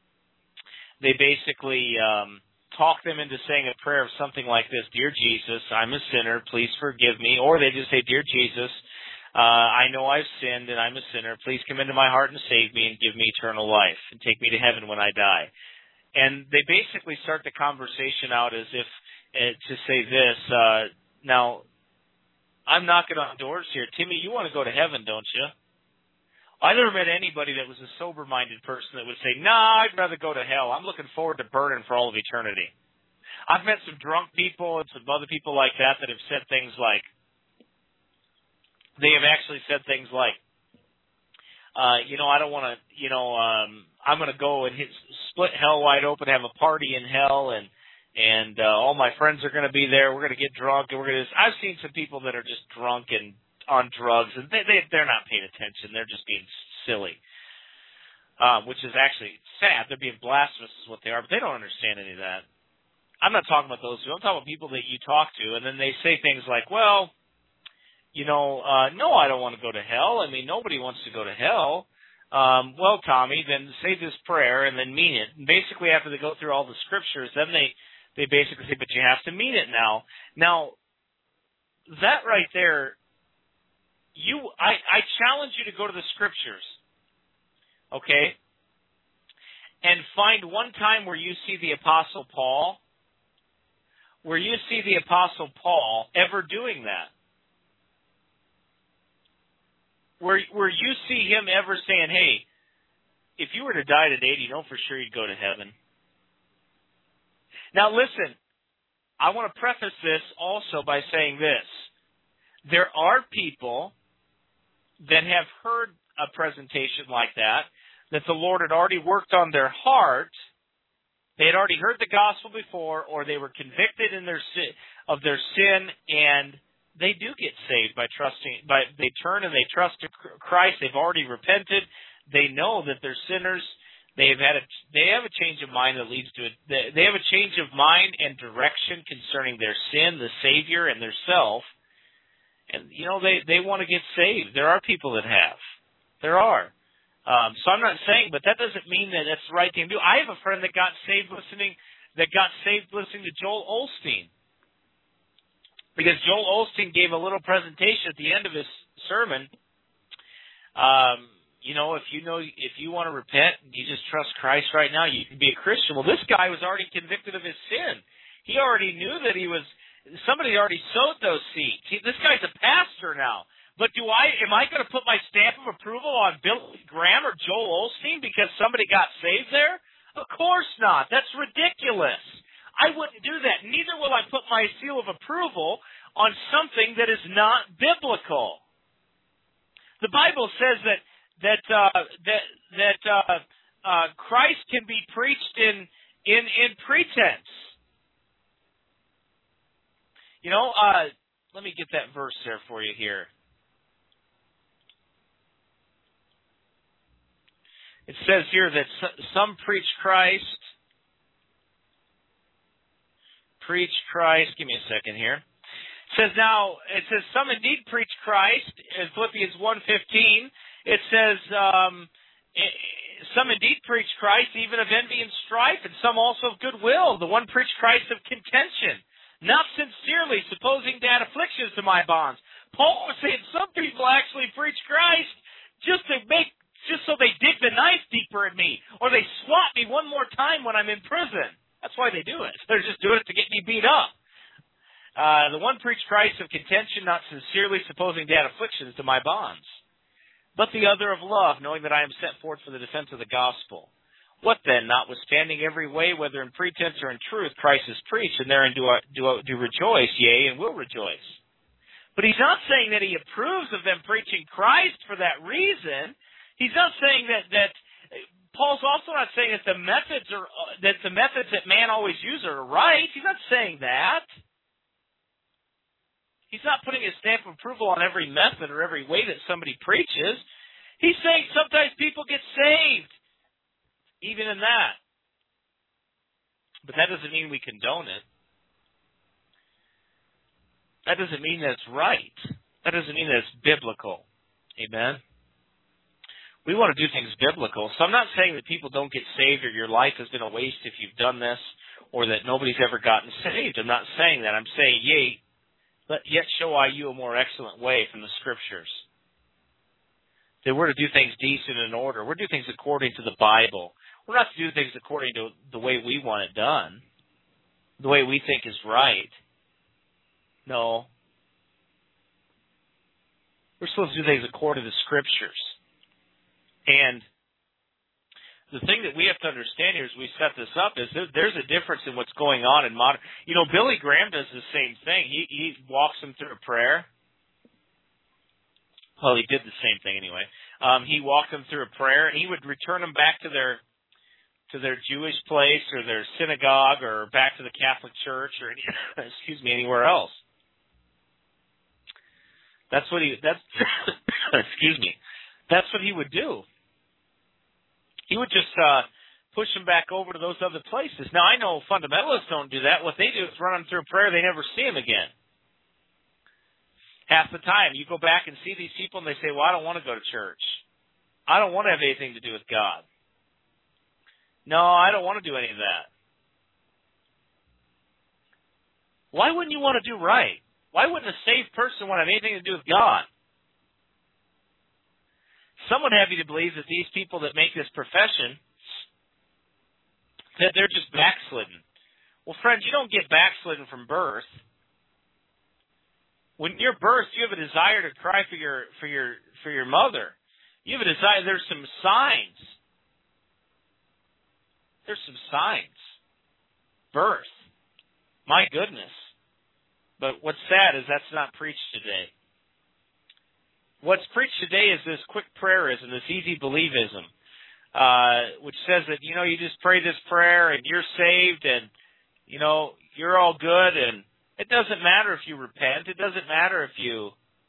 talk them into saying a prayer of something like this: Dear Jesus, I'm a sinner, please forgive me. Or they just say, Dear Jesus, I know I've sinned and I'm a sinner. Please come into my heart and save me and give me eternal life and take me to heaven when I die. And they basically start the conversation out as if to say this, now, I'm knocking on doors here. Timmy, you want to go to heaven, don't you? I never met anybody that was a sober-minded person that would say, nah, I'd rather go to hell. I'm looking forward to burning for all of eternity. I've met some drunk people and some other people like that have said things like, they have actually said things like, I don't want to, I'm going to go and split hell wide open, have a party in hell, and all my friends are going to be there. We're going to get drunk, and I've seen some people that are just drunk and on drugs, and they're not paying attention. They're just being silly, which is actually sad. They're being blasphemous is what they are, but they don't understand any of that. I'm not talking about those people. I'm talking about people that you talk to, and then they say things like, well, no, I don't want to go to hell. I mean, nobody wants to go to hell. Well, Tommy, then say this prayer and then mean it. And basically, after they go through all the scriptures, then they basically say, but you have to mean it now. Now, that right there, I challenge you to go to the scriptures, okay, and find one time where you see the Apostle Paul ever doing that. Where you see him ever saying, hey, if you were to die today, do you know for sure you'd go to heaven? Now listen, I want to preface this also by saying this. There are people that have heard a presentation like that the Lord had already worked on their heart. They had already heard the gospel before, or they were convicted of their sin, and they do get saved they turn and they trust Christ. They've already repented. They know that they're sinners. They have a change of mind that leads to it. They have a change of mind and direction concerning their sin, the Savior, and their self. And, they want to get saved. There are people that have. There are. So I'm not saying, but that doesn't mean that that's the right thing to do. I have a friend that got saved listening to Joel Osteen. Because Joel Osteen gave a little presentation at the end of his sermon. If you want to repent and you just trust Christ right now, you can be a Christian. Well, this guy was already convicted of his sin. He already knew that somebody already sowed those seeds. This guy's a pastor now. But am I going to put my stamp of approval on Billy Graham or Joel Osteen because somebody got saved there? Of course not. That's ridiculous. I wouldn't do that. Neither will I put my seal of approval on something that is not biblical. The Bible says that Christ can be preached in pretense. Let me get that verse there for you here. It says here that some preach Christ. Give me a second here. It says some indeed preach Christ in Philippians 1:15. It says some indeed preach Christ even of envy and strife, and some also of goodwill. The one preached Christ of contention, not sincerely, supposing to add afflictions to my bonds. Paul was saying some people actually preach Christ just so they dig the knife deeper in me, or they swat me one more time when I'm in prison. That's why they do it. They're just doing it to get me beat up. The one preached Christ of contention, not sincerely, supposing to add afflictions to my bonds. But the other of love, knowing that I am sent forth for the defense of the gospel. What then, notwithstanding every way, whether in pretense or in truth, Christ is preached, and therein do rejoice, yea, and will rejoice. But he's not saying that he approves of them preaching Christ for that reason. He's not saying that Paul's also not saying that the methods that man always uses are right. He's not saying that. He's not putting his stamp of approval on every method or every way that somebody preaches. He's saying sometimes people get saved, even in that. But that doesn't mean we condone it. That doesn't mean that it's right. That doesn't mean that it's biblical. Amen? We want to do things biblical. So I'm not saying that people don't get saved or your life has been a waste if you've done this, or that nobody's ever gotten saved. I'm not saying that. I'm saying, yet show I you a more excellent way from the Scriptures. that we're to do things decent and in order. We're to do things according to the Bible. We're not to do things according to the way we want it done, the way we think is right. No. We're supposed to do things according to the Scriptures. And the thing that we have to understand here as we set this up is there's a difference in what's going on in modern... Billy Graham does the same thing. He walks them through a prayer. Well, he did the same thing anyway. He walked them through a prayer, and he would return them back to their Jewish place or their synagogue or back to the Catholic Church or anywhere else. That's what That's what he would do. He would just push them back over to those other places. Now, I know fundamentalists don't do that. What they do is run them through a prayer. They never see him again. Half the time, you go back and see these people, and they say, well, I don't want to go to church. I don't want to have anything to do with God. No, I don't want to do any of that. Why wouldn't you want to do right? Why wouldn't a saved person want to have anything to do with God? Some would have you to believe that these people that make this profession, that they're just backslidden. Well, friends, you don't get backslidden from birth. When you're birthed, you have a desire to cry for your mother. You have a desire. There's some signs. There's some signs. Birth. My goodness. But what's sad is that's not preached today. What's preached today is this quick prayerism, this easy believism, which says that, you just pray this prayer and you're saved and, you're all good, and it doesn't matter if you repent. It doesn't matter if you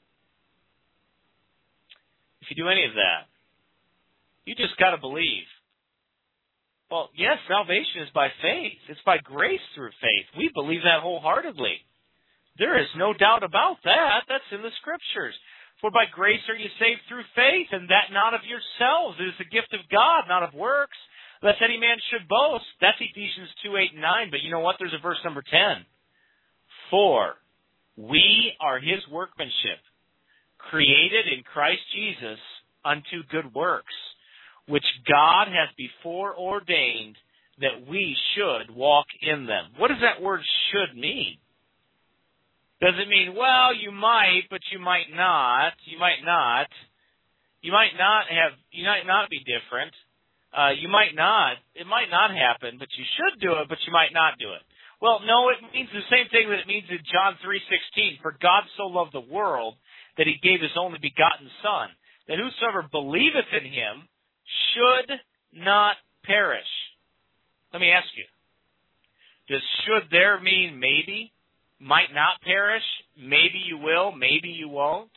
do any of that. You just got to believe. Well, yes, salvation is by faith. It's by grace through faith. We believe that wholeheartedly. There is no doubt about that. That's in the Scriptures. For by grace are you saved through faith, and that not of yourselves. It is the gift of God, not of works, lest any man should boast. That's Ephesians 2:8 and 9. But you know what? There's a verse number 10. For we are his workmanship, created in Christ Jesus unto good works, which God hath before ordained that we should walk in them. What does that word should mean? Does it mean, well, you might, but you might not? You might not. You might not be different. You might not. It might not happen, but you should do it, but you might not do it. Well, no, it means the same thing that it means in John 3:16. For God so loved the world that he gave his only begotten Son, that whosoever believeth in him should not perish. Let me ask you, does should there mean maybe? Might not perish? Maybe you will, maybe you won't?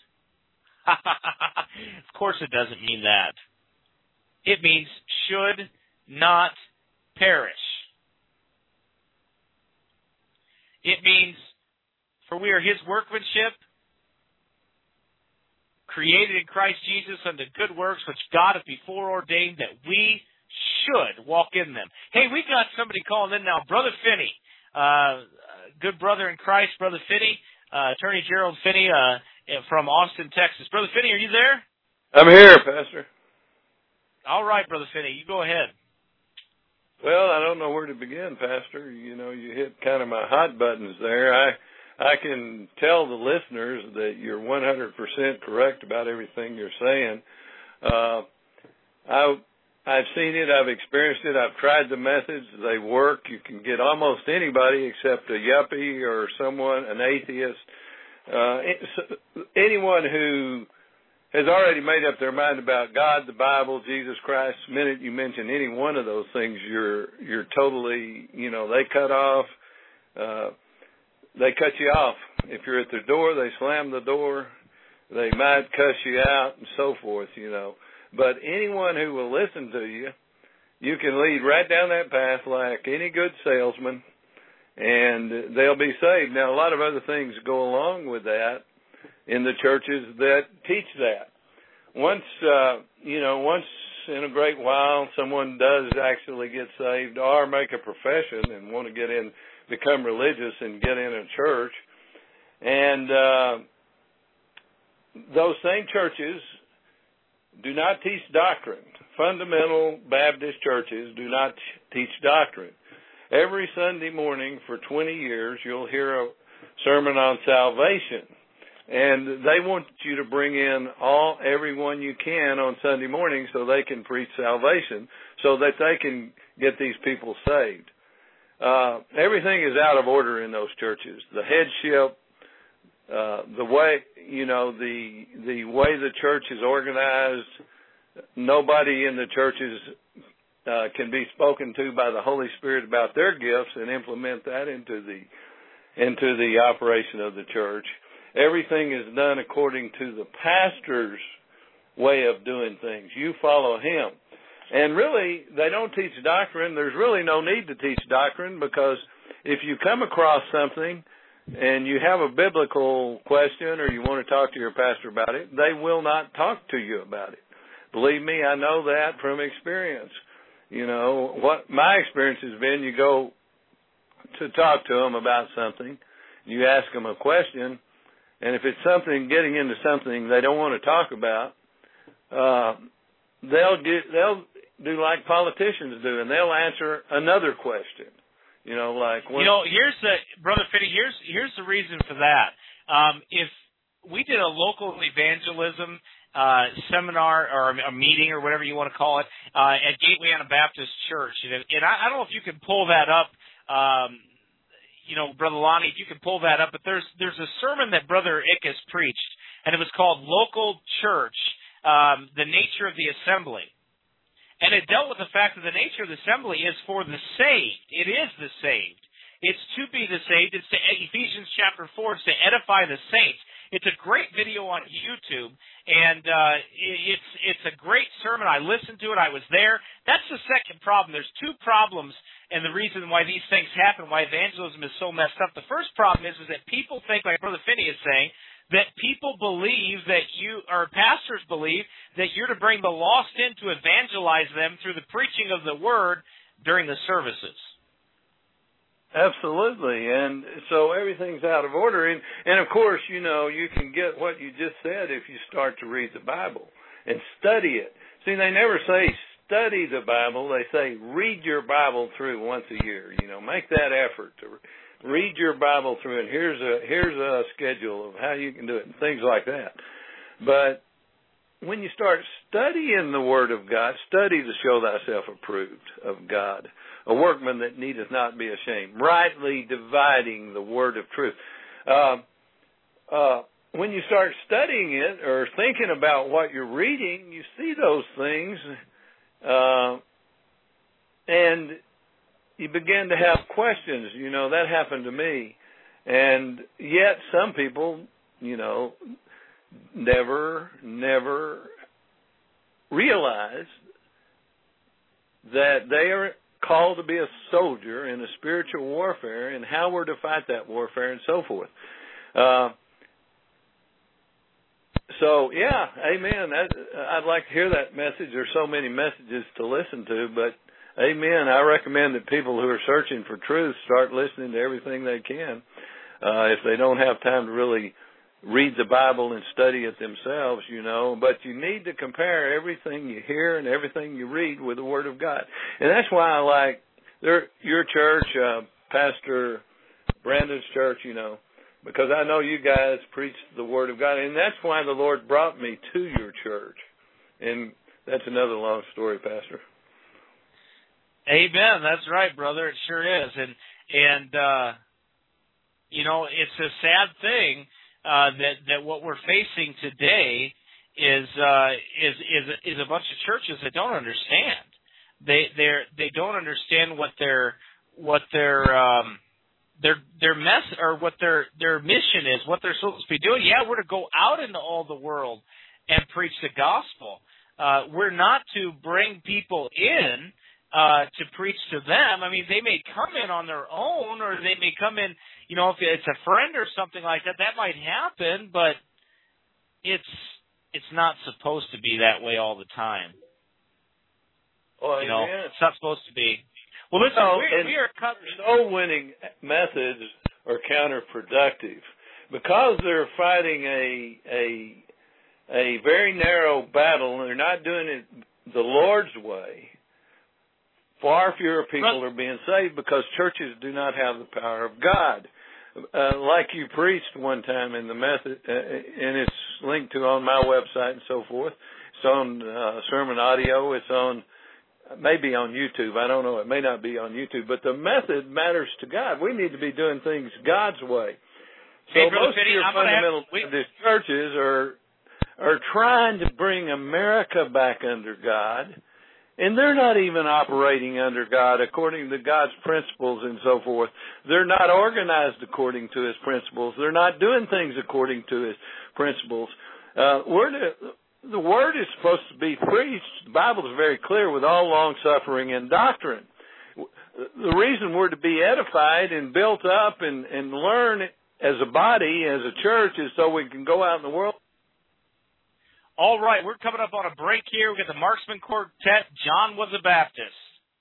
Of course it doesn't mean that. It means should not perish. It means, for we are his workmanship, created in Christ Jesus unto good works, which God hath before ordained that we should walk in them. Hey, we got somebody calling in now. Brother Finney, good brother in Christ, Brother Finney, Attorney Gerald Finney from Austin, Texas. Brother Finney, are you there? I'm here, Pastor. All right, Brother Finney, you go ahead. Well, I don't know where to begin, Pastor. You hit kind of my hot buttons there. I can tell the listeners that you're 100% correct about everything you're saying. I've seen it. I've experienced it. I've tried the methods. They work. You can get almost anybody except a yuppie or someone, an atheist, anyone who has already made up their mind about God, the Bible, Jesus Christ. The minute you mention any one of those things, you're totally, they cut off. They cut you off. If you're at their door, they slam the door. They might cuss you out and so forth, But anyone who will listen to you, you can lead right down that path like any good salesman, and they'll be saved. Now, a lot of other things go along with that in the churches that teach that. Once in a great while, someone does actually get saved or make a profession and want to become religious and get in a church. And those same churches do not teach doctrine. Fundamental Baptist churches do not teach doctrine. Every Sunday morning for 20 years, you'll hear a sermon on salvation. And they want you to bring in everyone you can on Sunday morning so they can preach salvation, so that they can get these people saved. Everything is out of order in those churches. The headship, the way the church is organized, nobody in the churches can be spoken to by the Holy Spirit about their gifts and implement that into the operation of the church. Everything is done according to the pastor's way of doing things. You follow him. And really, they don't teach doctrine. There's really no need to teach doctrine, because if you come across something and you have a biblical question or you want to talk to your pastor about it, they will not talk to you about it. Believe me, I know that from experience. You know, what my experience has been, you go to talk to them about something, you ask them a question, and if it's something getting into something they don't want to talk about, they'll do like politicians do, and they'll answer another question. Brother Finney, here's the reason for that. If we did a local evangelism seminar or a meeting or whatever you want to call it at Gateway Anabaptist Church, and I don't know if you can pull that up. Brother Lonnie, if you can pull that up, but there's a sermon that Brother Ickes preached, and it was called Local Church, the Nature of the Assembly. And it dealt with the fact that the nature of the assembly is for the saved. It is the saved. It's to be the saved. It's Ephesians chapter 4. It's to edify the saints. It's a great video on YouTube, and it's a great sermon. I listened to it. I was there. That's the second problem. There's two problems, and the reason why these things happen, why evangelism is so messed up. The first problem is that people think, like Brother Finney is saying, that people believe pastors believe that you're to bring the lost in to evangelize them through the preaching of the word during the services. Absolutely. And so everything's out of order. And of course, you can get what you just said if you start to read the Bible and study it. See, they never say study the Bible. They say read your Bible through once a year. Make that effort to read your Bible through, and here's a schedule of how you can do it and things like that. But when you start studying the Word of God, study to show thyself approved of God, a workman that needeth not be ashamed, rightly dividing the word of truth. When you start studying it or thinking about what you're reading, you see those things, and you begin to have questions. That happened to me. And yet some people, never realize that they are called to be a soldier in a spiritual warfare and how we're to fight that warfare and so forth. So, yeah, amen. I'd like to hear that message. There's so many messages to listen to, but amen. I recommend that people who are searching for truth start listening to everything they can. If they don't have time to really read the Bible and study it themselves, but you need to compare everything you hear and everything you read with the Word of God. And that's why I like your church, Pastor Brandon's church, because I know you guys preach the Word of God, and that's why the Lord brought me to your church. And that's another long story, Pastor. Amen. That's right, brother. It sure is. And it's a sad thing that what we're facing today is a bunch of churches that don't understand. They don't understand what their mess or what their mission is, what they're supposed to be doing. Yeah, we're to go out into all the world and preach the gospel. We're not to bring people in to preach to them. I mean, they may come in on their own, or they may come in, if it's a friend or something like that, that might happen, but it's not supposed to be that way all the time. Well, it's not supposed to be. Well, listen, we are covering. Soul-winning methods are counterproductive because they're fighting a very narrow battle, and they're not doing it the Lord's way, far fewer people are being saved because churches do not have the power of God. Like you preached one time in the method, and it's linked to on my website and so forth. It's on sermon audio. It's on maybe on YouTube. I don't know. It may not be on YouTube, but the method matters to God. We need to be doing things God's way. So most of your fundamental churches are trying to bring America back under God, and they're not even operating under God according to God's principles and so forth. They're not organized according to His principles. They're not doing things according to His principles. The Word is supposed to be preached. The Bible is very clear with all long-suffering and doctrine. The reason we're to be edified and built up and learn as a body, as a church, is so we can go out in the world. All right, we're coming up on a break here. We've got the Marksman Quartet. John was a Baptist.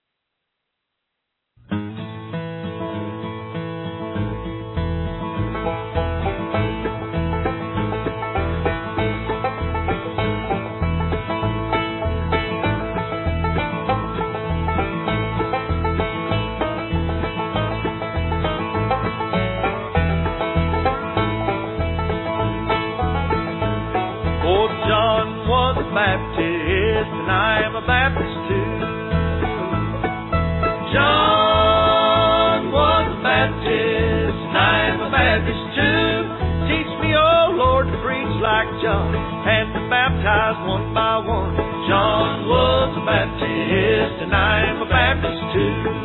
Baptist, and I am a Baptist too. John was a Baptist, and I am a Baptist too. Teach me, oh Lord, to preach like John, and to baptize one by one. John was a Baptist, and I am a Baptist too.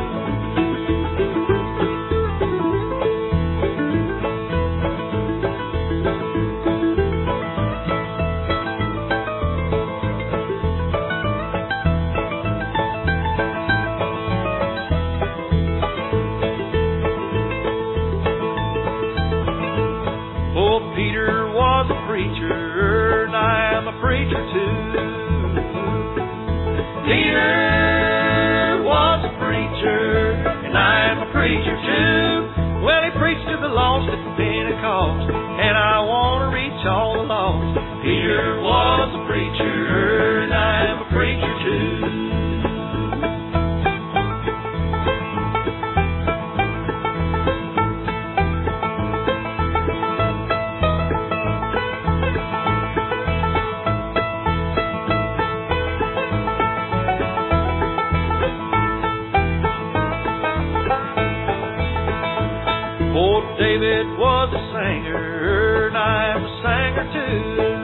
And I want to reach all the lost. Peter was a preacher, and I am a preacher too. David was a singer, and I am a singer too.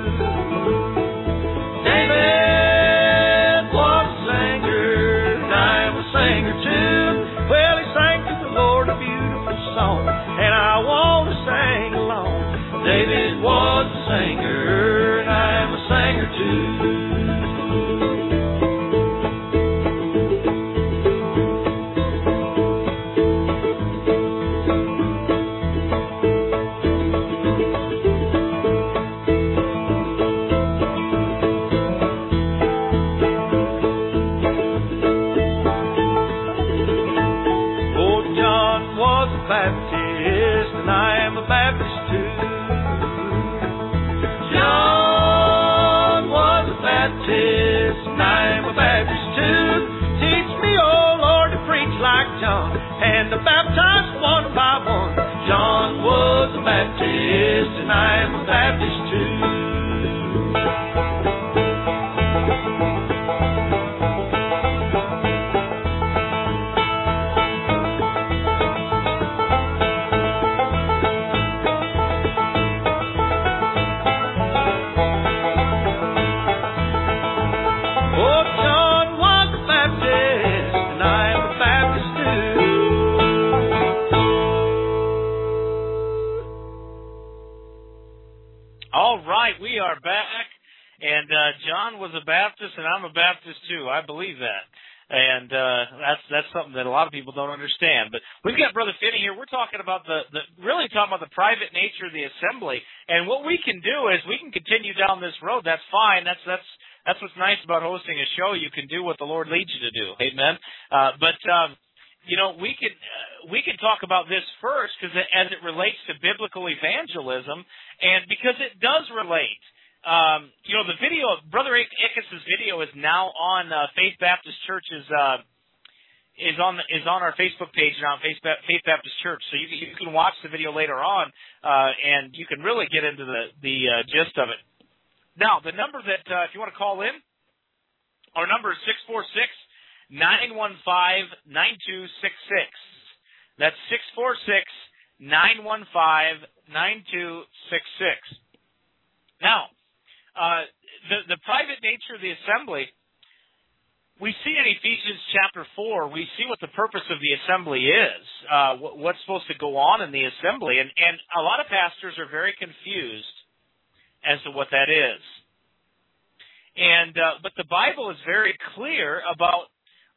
David was a singer, and I am a singer too. Well, he sang to the Lord a beautiful song, and I want to sing along. David was a singer, and I am a singer too. And to baptize one by one. John was a Baptist, and I am a Baptist too. We are back, and John was a Baptist, and I'm a Baptist too. I believe that, and that's something that a lot of people don't understand. But we've got Brother Finney here. We're talking about really talking about the private nature of the assembly, and what we can do is we can continue down this road. That's fine. That's what's nice about hosting a show. You can do what the Lord leads you to do. Amen. You know, we can talk about this first because as it relates to biblical evangelism, and because it does relate. the video, Brother Ickes' video is now on Faith Baptist Church's is on our Facebook page now, Faith Baptist Church. So you can watch the video later on, and you can really get into the gist of it. Now, the number that if you want to call in, our number is 646-915-9266. That's 646-915-9266. Now, the private nature of the assembly, we see in Ephesians chapter 4, we see what the purpose of the assembly is, what's supposed to go on in the assembly, and a lot of pastors are very confused as to what that is. But the Bible is very clear about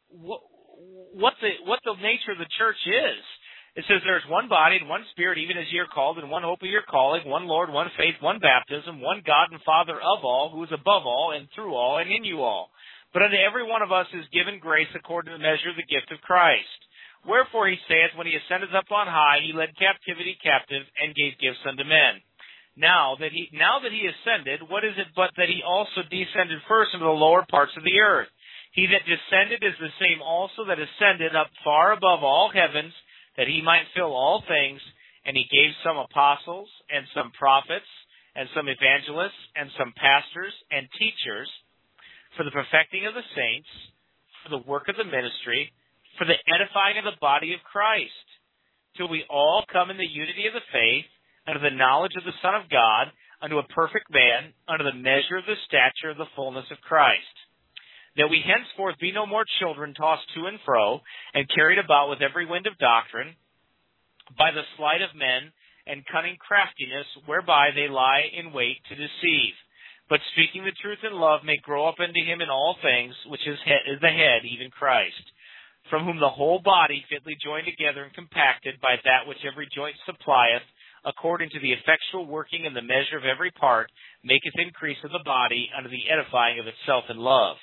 what the nature of the church is. It says there's one body and one spirit, even as ye are called, and one hope of your calling, one Lord, one faith, one baptism, one God and Father of all, who is above all and through all and in you all. But unto every one of us is given grace according to the measure of the gift of Christ. Wherefore he saith, when he ascended up on high, he led captivity captive and gave gifts unto men. Now that he ascended, what is it but that he also descended first into the lower parts of the earth? He that descended is the same also that ascended up far above all heavens, that he might fill all things, and he gave some apostles, and some prophets, and some evangelists, and some pastors and teachers, for the perfecting of the saints, for the work of the ministry, for the edifying of the body of Christ, till we all come in the unity of the faith, unto the knowledge of the Son of God, unto a perfect man, unto the measure of the stature of the fullness of Christ. That we henceforth be no more children tossed to and fro, and carried about with every wind of doctrine, by the sleight of men, and cunning craftiness, whereby they lie in wait to deceive. But speaking the truth in love may grow up into him in all things, which is the head, even Christ, from whom the whole body fitly joined together and compacted by that which every joint supplieth, according to the effectual working in the measure of every part, maketh increase of the body unto the edifying of itself in love.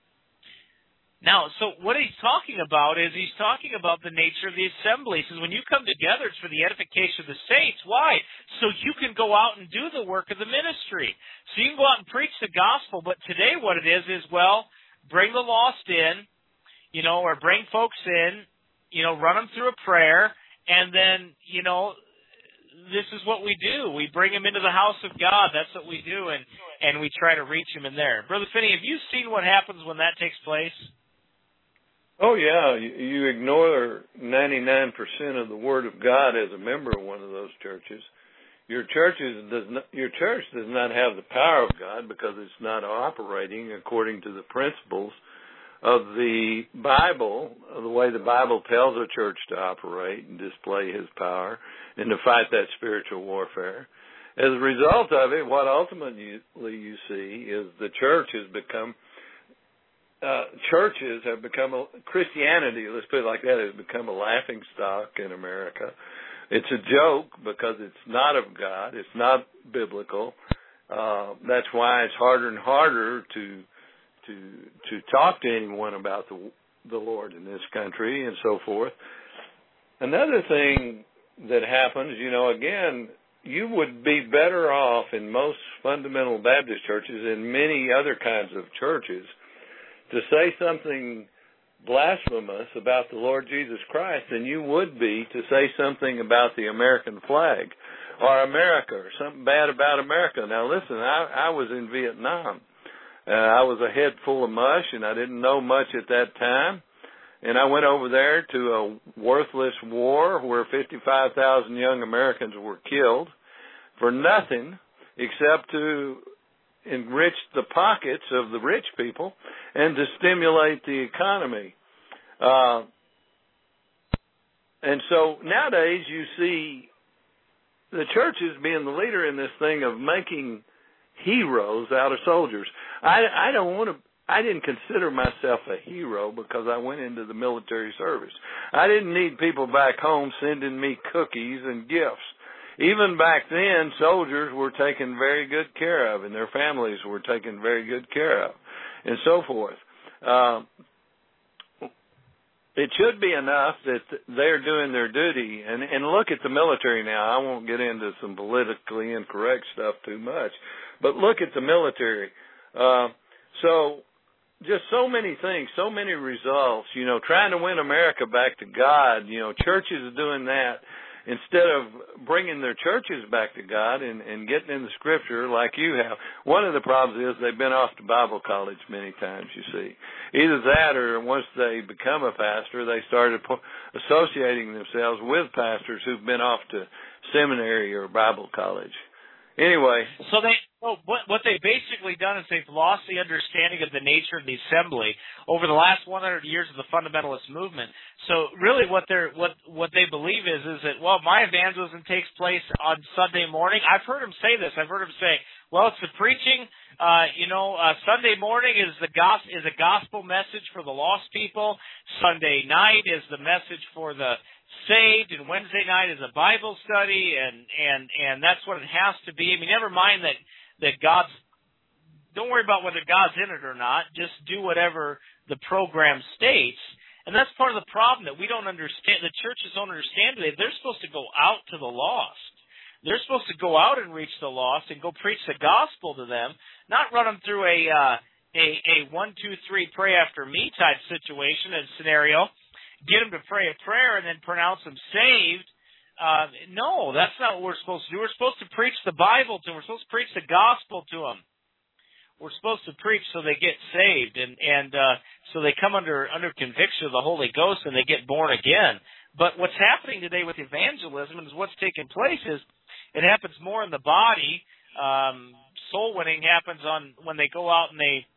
Now, so what he's talking about is he's talking about the nature of the assembly. He says when you come together, it's for the edification of the saints. Why? So you can go out and do the work of the ministry. So you can go out and preach the gospel. But today what it is, well, bring the lost in, or bring folks in, run them through a prayer, and then, this is what we do. We bring them into the house of God. That's what we do, and we try to reach them in there. Brother Finney, have you seen what happens when that takes place? Oh, yeah. You ignore 99% of the Word of God as a member of one of those churches. Your church does not have the power of God because it's not operating according to the principles of the Bible, the way the Bible tells a church to operate and display His power and to fight that spiritual warfare. As a result of it, what ultimately you see is the church has become churches have become Christianity, let's put it like that, has become a laughing stock in America. It's a joke because it's not of God. It's not biblical. That's why it's harder and harder to talk to anyone about the Lord in this country and so forth. Another thing that happens, again, you would be better off in most fundamental Baptist churches and many other kinds of churches to say something blasphemous about the Lord Jesus Christ than you would be to say something about the American flag or America or something bad about America. Now, listen, I was in Vietnam. I was a head full of mush, and I didn't know much at that time. And I went over there to a worthless war where 55,000 young Americans were killed for nothing except to enrich the pockets of the rich people and to stimulate the economy. And so nowadays you see the churches being the leader in this thing of making heroes out of soldiers. I didn't consider myself a hero because I went into the military service. I didn't need people back home sending me cookies and gifts. Even back then, soldiers were taken very good care of, and their families were taken very good care of, and so forth. it should be enough that they're doing their duty. And look at the military now. I won't get into some politically incorrect stuff too much, but look at the military. So just so many things, so many results, trying to win America back to God, churches are doing that instead of bringing their churches back to God and getting in the Scripture like you have. One of the problems is they've been off to Bible college many times, you see. Either that or once they become a pastor, they started associating themselves with pastors who've been off to seminary or Bible college. Anyway. So what they've basically done is they've lost the understanding of the nature of the assembly over the last 100 years of the fundamentalist movement. So really what they believe is that, well, my evangelism takes place on Sunday morning. I've heard them say this. I've heard them say, well, it's the preaching. Sunday morning is a gospel message for the lost people. Sunday night is the message for the saved, and Wednesday night is a Bible study, and that's what it has to be. I mean, never mind that God's, don't worry about whether God's in it or not. Just do whatever the program states. And that's part of the problem that we don't understand. The churches don't understand today. They're supposed to go out to the lost. They're supposed to go out and reach the lost and go preach the gospel to them, not run them through a 1, 2, 3 pray after me type situation and scenario. Get them to pray a prayer and then pronounce them saved. No, that's not what we're supposed to do. We're supposed to preach the Bible to them. We're supposed to preach the gospel to them. We're supposed to preach so they get saved and so they come under conviction of the Holy Ghost and they get born again. But what's happening today with evangelism is what's taking place is it happens more in the body. Soul winning happens when they go out and they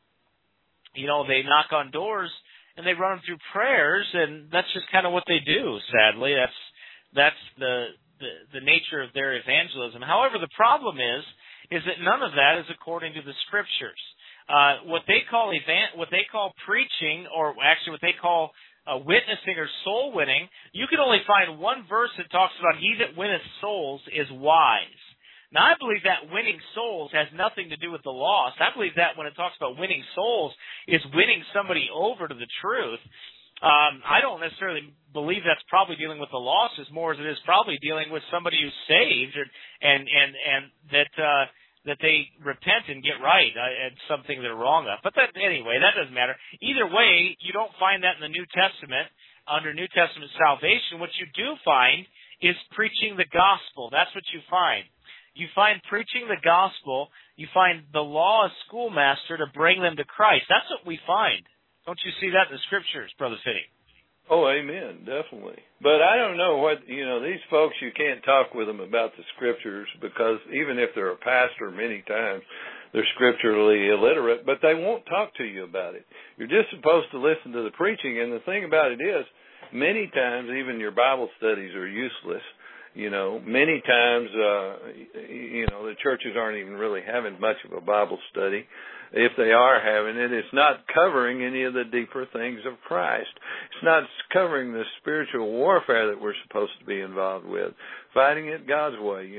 knock on doors and they run them through prayers, and that's just kind of what they do. Sadly, that's the nature of their evangelism. However, the problem is that none of that is according to the Scriptures. What they call preaching, or actually what they call witnessing or soul winning, you can only find one verse that talks about he that winneth souls is wise. Now, I believe that winning souls has nothing to do with the lost. I believe that when it talks about winning souls, is winning somebody over to the truth. I don't necessarily believe that's probably dealing with the lost as more as it is probably dealing with somebody who's saved and that they repent and get right at something they're wrong of. But anyway, that doesn't matter. Either way, you don't find that in the New Testament. Under New Testament salvation, what you do find is preaching the gospel. That's what you find. You find preaching the gospel. You find the law as schoolmaster to bring them to Christ. That's what we find. Don't you see that in the Scriptures, Brother Finney? Oh, amen, definitely. But I don't know what, these folks, you can't talk with them about the Scriptures because even if they're a pastor many times, they're scripturally illiterate, but they won't talk to you about it. You're just supposed to listen to the preaching, and the thing about it is, many times even your Bible studies are useless. Many times, the churches aren't even really having much of a Bible study. If they are having it, it's not covering any of the deeper things of Christ. It's not covering the spiritual warfare that we're supposed to be involved with, fighting it God's way.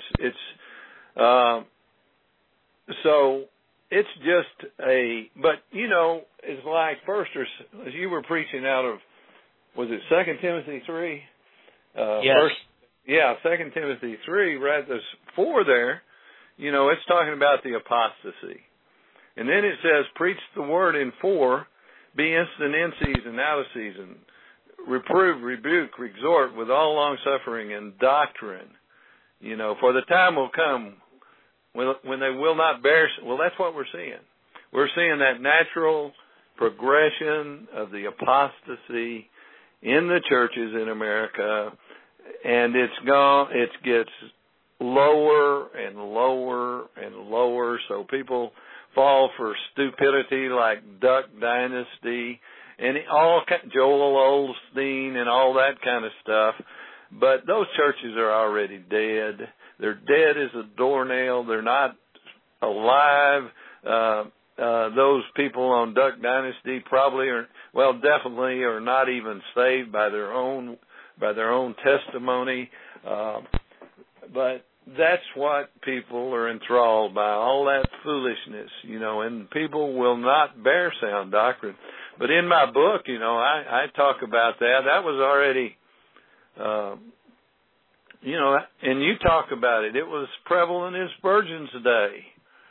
So it's just it's like as you were preaching out of, was it 2 Timothy 3? Yes. 2 Timothy 3, right, there's 4 there, it's talking about the apostasy. And then it says, preach the word in 4, be instant in season, out of season, reprove, rebuke, exhort with all long-suffering and doctrine. For the time will come when they will not bear. Well, that's what we're seeing. We're seeing that natural progression of the apostasy in the churches in America, and it gets lower and lower and lower, so people fall for stupidity like Duck Dynasty and Joel Osteen and all that kind of stuff. But those churches are already dead. They're dead as a doornail. They're not alive. Those people on Duck Dynasty definitely are not even saved by their own testimony. But that's what people are enthralled by, all that foolishness, and people will not bear sound doctrine. But in my book, you know, I talk about that. That was already, you know, and you talk about it. It was prevalent in Spurgeon's day.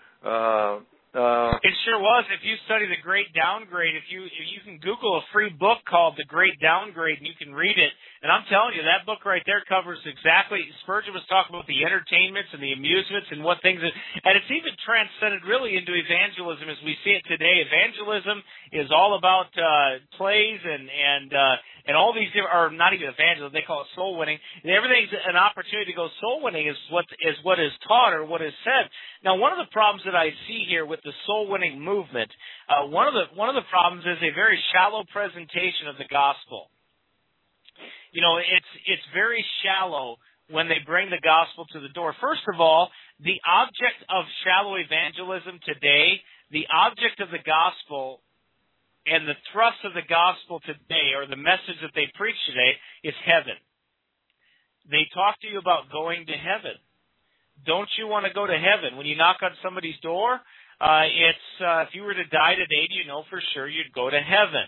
It sure was. If you study The Great Downgrade, if you can Google a free book called The Great Downgrade, and you can read it, and I'm telling you, that book right there covers exactly, Spurgeon was talking about the entertainments and the amusements and what things, and it's even transcended really into evangelism as we see it today. Evangelism is all about plays and all these different, or not even evangelism, they call it soul winning. And everything's an opportunity to go soul winning is what is taught or what is said. Now, one of the problems that I see here with the soul winning movement, one of the problems is a very shallow presentation of the gospel. You know, it's very shallow when they bring the gospel to the door. First of all, the object of shallow evangelism today, the object of the gospel and the thrust of the gospel today, or the message that they preach today, is heaven. They talk to you about going to heaven. Don't you want to go to heaven? When you knock on somebody's door, if you were to die today, you know for sure you'd go to heaven.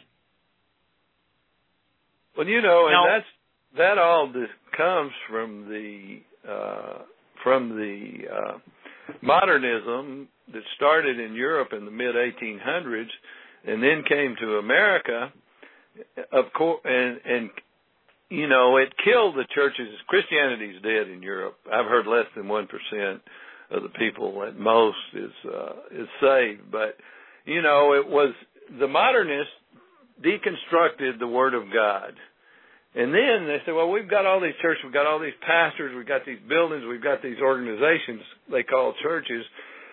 Well, you know, and that all comes from the modernism that started in Europe in the mid 1800s, and then came to America. Of course, and you know, it killed the churches. Christianity's dead in Europe. I've heard less than 1% of the people at most is saved. But you know, it was the modernists deconstructed the Word of God. And then they said, well, we've got all these churches, we've got all these pastors, we've got these buildings, we've got these organizations they call churches.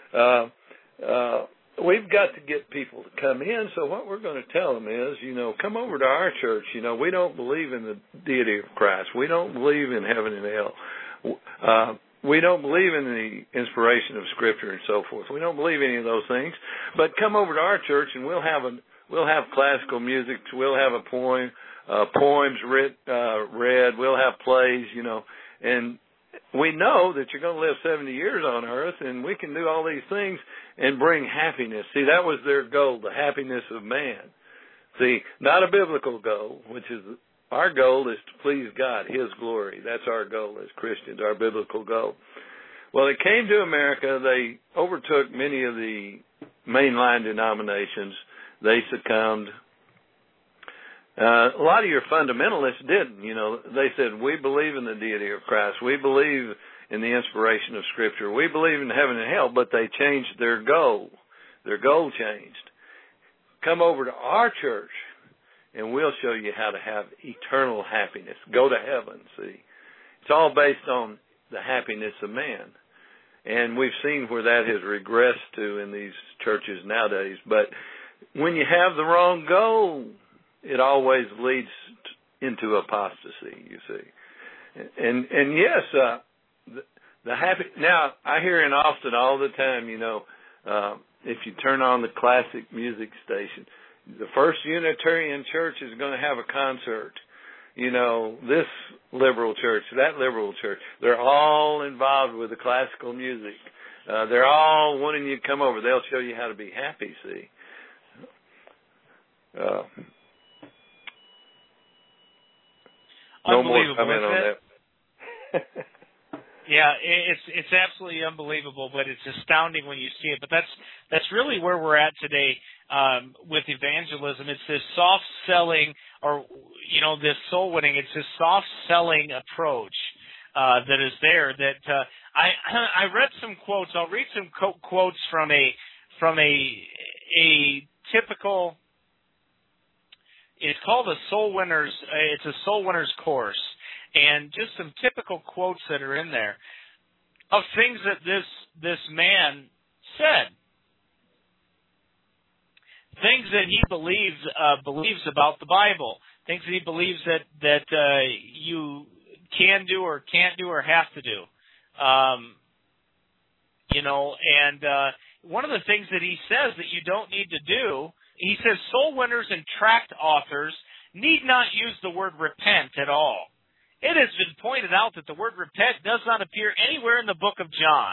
We've got to get people to come in. So what we're going to tell them is, you know, come over to our church. You know, we don't believe in the deity of Christ. We don't believe in heaven and hell. We don't believe in the inspiration of Scripture and so forth. We don't believe any of those things. But come over to our church, and we'll have classical music. We'll have poems read. We'll have plays. You know, and we know that you're going to live 70 years on earth, and we can do all these things and bring happiness. See, that was their goal, the happiness of man. See, not a biblical goal, which is our goal is to please God, His glory. That's our goal as Christians, our biblical goal. Well, it came to America. They overtook many of the mainline denominations. They succumbed. A lot of your fundamentalists didn't. You know, they said, we believe in the deity of Christ. We believe in the inspiration of Scripture. We believe in heaven and hell, but they changed their goal. Their goal changed. Come over to our church, and we'll show you how to have eternal happiness. Go to heaven, see. It's all based on the happiness of man. And we've seen where that has regressed to in these churches nowadays. But when you have the wrong goal, it always leads into apostasy, you see. And yes, the happy. Now, I hear in Austin all the time, you know, if you turn on the classic music station, the First Unitarian Church is going to have a concert. You know, this liberal church, that liberal church, they're all involved with the classical music. They're all wanting you to come over. They'll show you how to be happy, see. No more comment on that. Yeah, it's absolutely unbelievable, but it's astounding when you see it. But that's really where we're at today with evangelism. It's this soft selling, or you know, this soul winning. It's this soft selling approach that is there. That I read some quotes. I'll read some quotes from a typical. It's called a Soul Winners. It's a Soul Winners course. And just some typical quotes that are in there of things that this man said, things that he believes about the Bible, things that he believes that you can do or can't do or have to do, you know. And one of the things that he says that you don't need to do, he says, soul winners and tract authors need not use the word repent at all. It has been pointed out that the word repent does not appear anywhere in the book of John.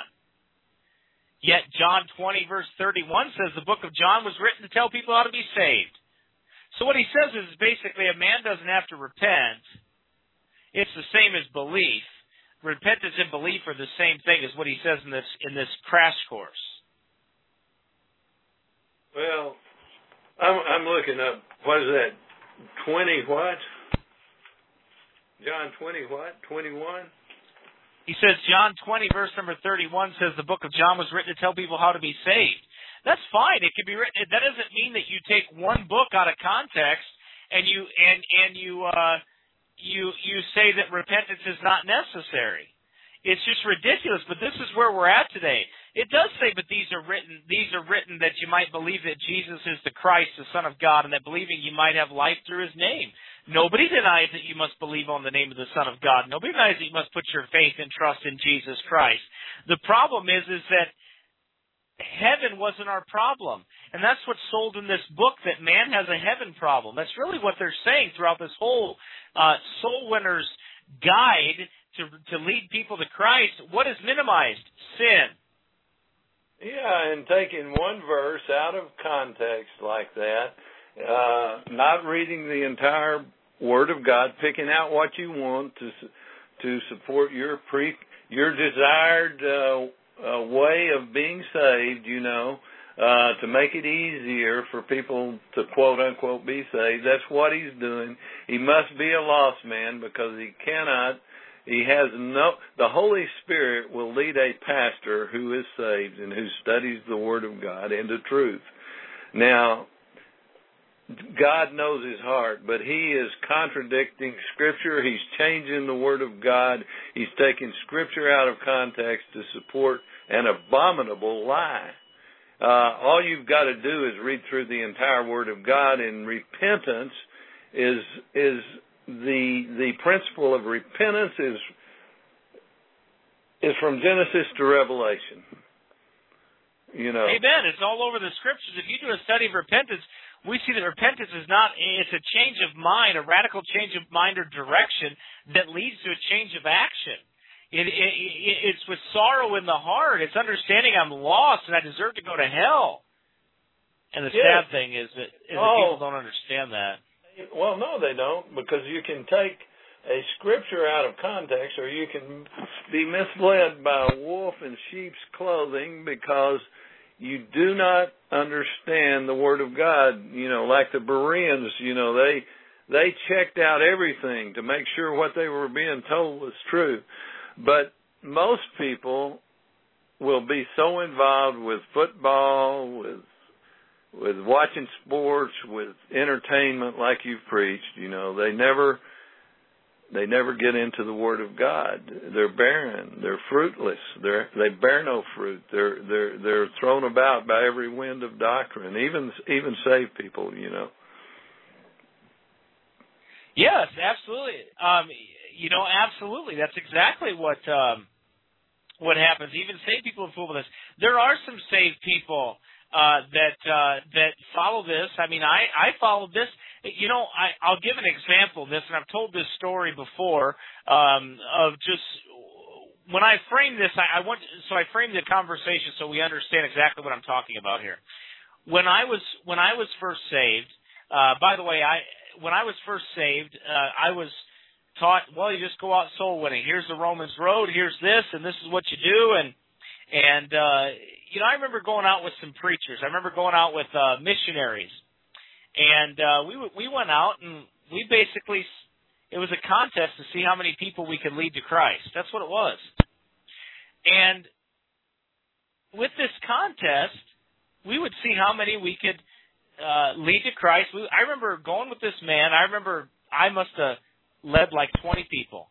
Yet John 20, verse 31 says the book of John was written to tell people how to be saved. So what he says is basically a man doesn't have to repent. It's the same as belief. Repentance and belief are the same thing as what he says in this crash course. Well, I'm looking up, what is that, 20 what? John 20 what? 21? He says John 20, verse number 31 says the book of John was written to tell people how to be saved. That's fine. It can be written. That doesn't mean that you take one book out of context and you say that repentance is not necessary. It's just ridiculous. But this is where we're at today. It does say, but these are written that you might believe that Jesus is the Christ, the Son of God, and that believing you might have life through His name. Nobody denies that you must believe on the name of the Son of God. Nobody denies that you must put your faith and trust in Jesus Christ. The problem is that heaven wasn't our problem. And that's what's sold in this book, that man has a heaven problem. That's really what they're saying throughout this whole soul winner's guide to lead people to Christ. What is minimized? Sin. Yeah, and taking one verse out of context like that, not reading the entire Word of God, picking out what you want to support your desired way of being saved, to make it easier for people to quote unquote be saved. That's what he's doing. He must be a lost man because the Holy Spirit will lead a pastor who is saved and who studies the Word of God into truth. Now, God knows his heart, but he is contradicting Scripture. He's changing the Word of God. He's taking Scripture out of context to support an abominable lie. All you've got to do is read through the entire Word of God, and repentance is the principle of repentance is from Genesis to Revelation. Amen. It's all over the Scriptures. If you do a study of repentance, we see that repentance it's a change of mind, a radical change of mind or direction that leads to a change of action. It's with sorrow in the heart. It's understanding I'm lost and I deserve to go to hell. And the sad thing is that people don't understand that. Well, no, they don't, because you can take a Scripture out of context, or you can be misled by a wolf in sheep's clothing because you do not understand the Word of God. Like the Bereans, they checked out everything to make sure what they were being told was true. But most people will be so involved with football, with watching sports, with entertainment like you've preached, they never get into the Word of God. They're barren. They're fruitless. They bear no fruit. They're thrown about by every wind of doctrine. Even saved people, Yes, absolutely. Absolutely. That's exactly what happens. Even saved people are fooled with this. There are some saved people that follow this. I mean, I followed this. I'll give an example of this, and I've told this story before, of just when I framed this, I framed the conversation so we understand exactly what I'm talking about here. When I was first saved, by the way, when I was first saved, I was taught, well, you just go out soul winning. Here's the Romans road. Here's this, and this is what you do. And I remember going out with some preachers. I remember going out with missionaries. And we went out, and we basically, it was a contest to see how many people we could lead to Christ. That's what it was. And with this contest, we would see how many we could lead to Christ. I remember going with this man. I remember I must have led like 20 people.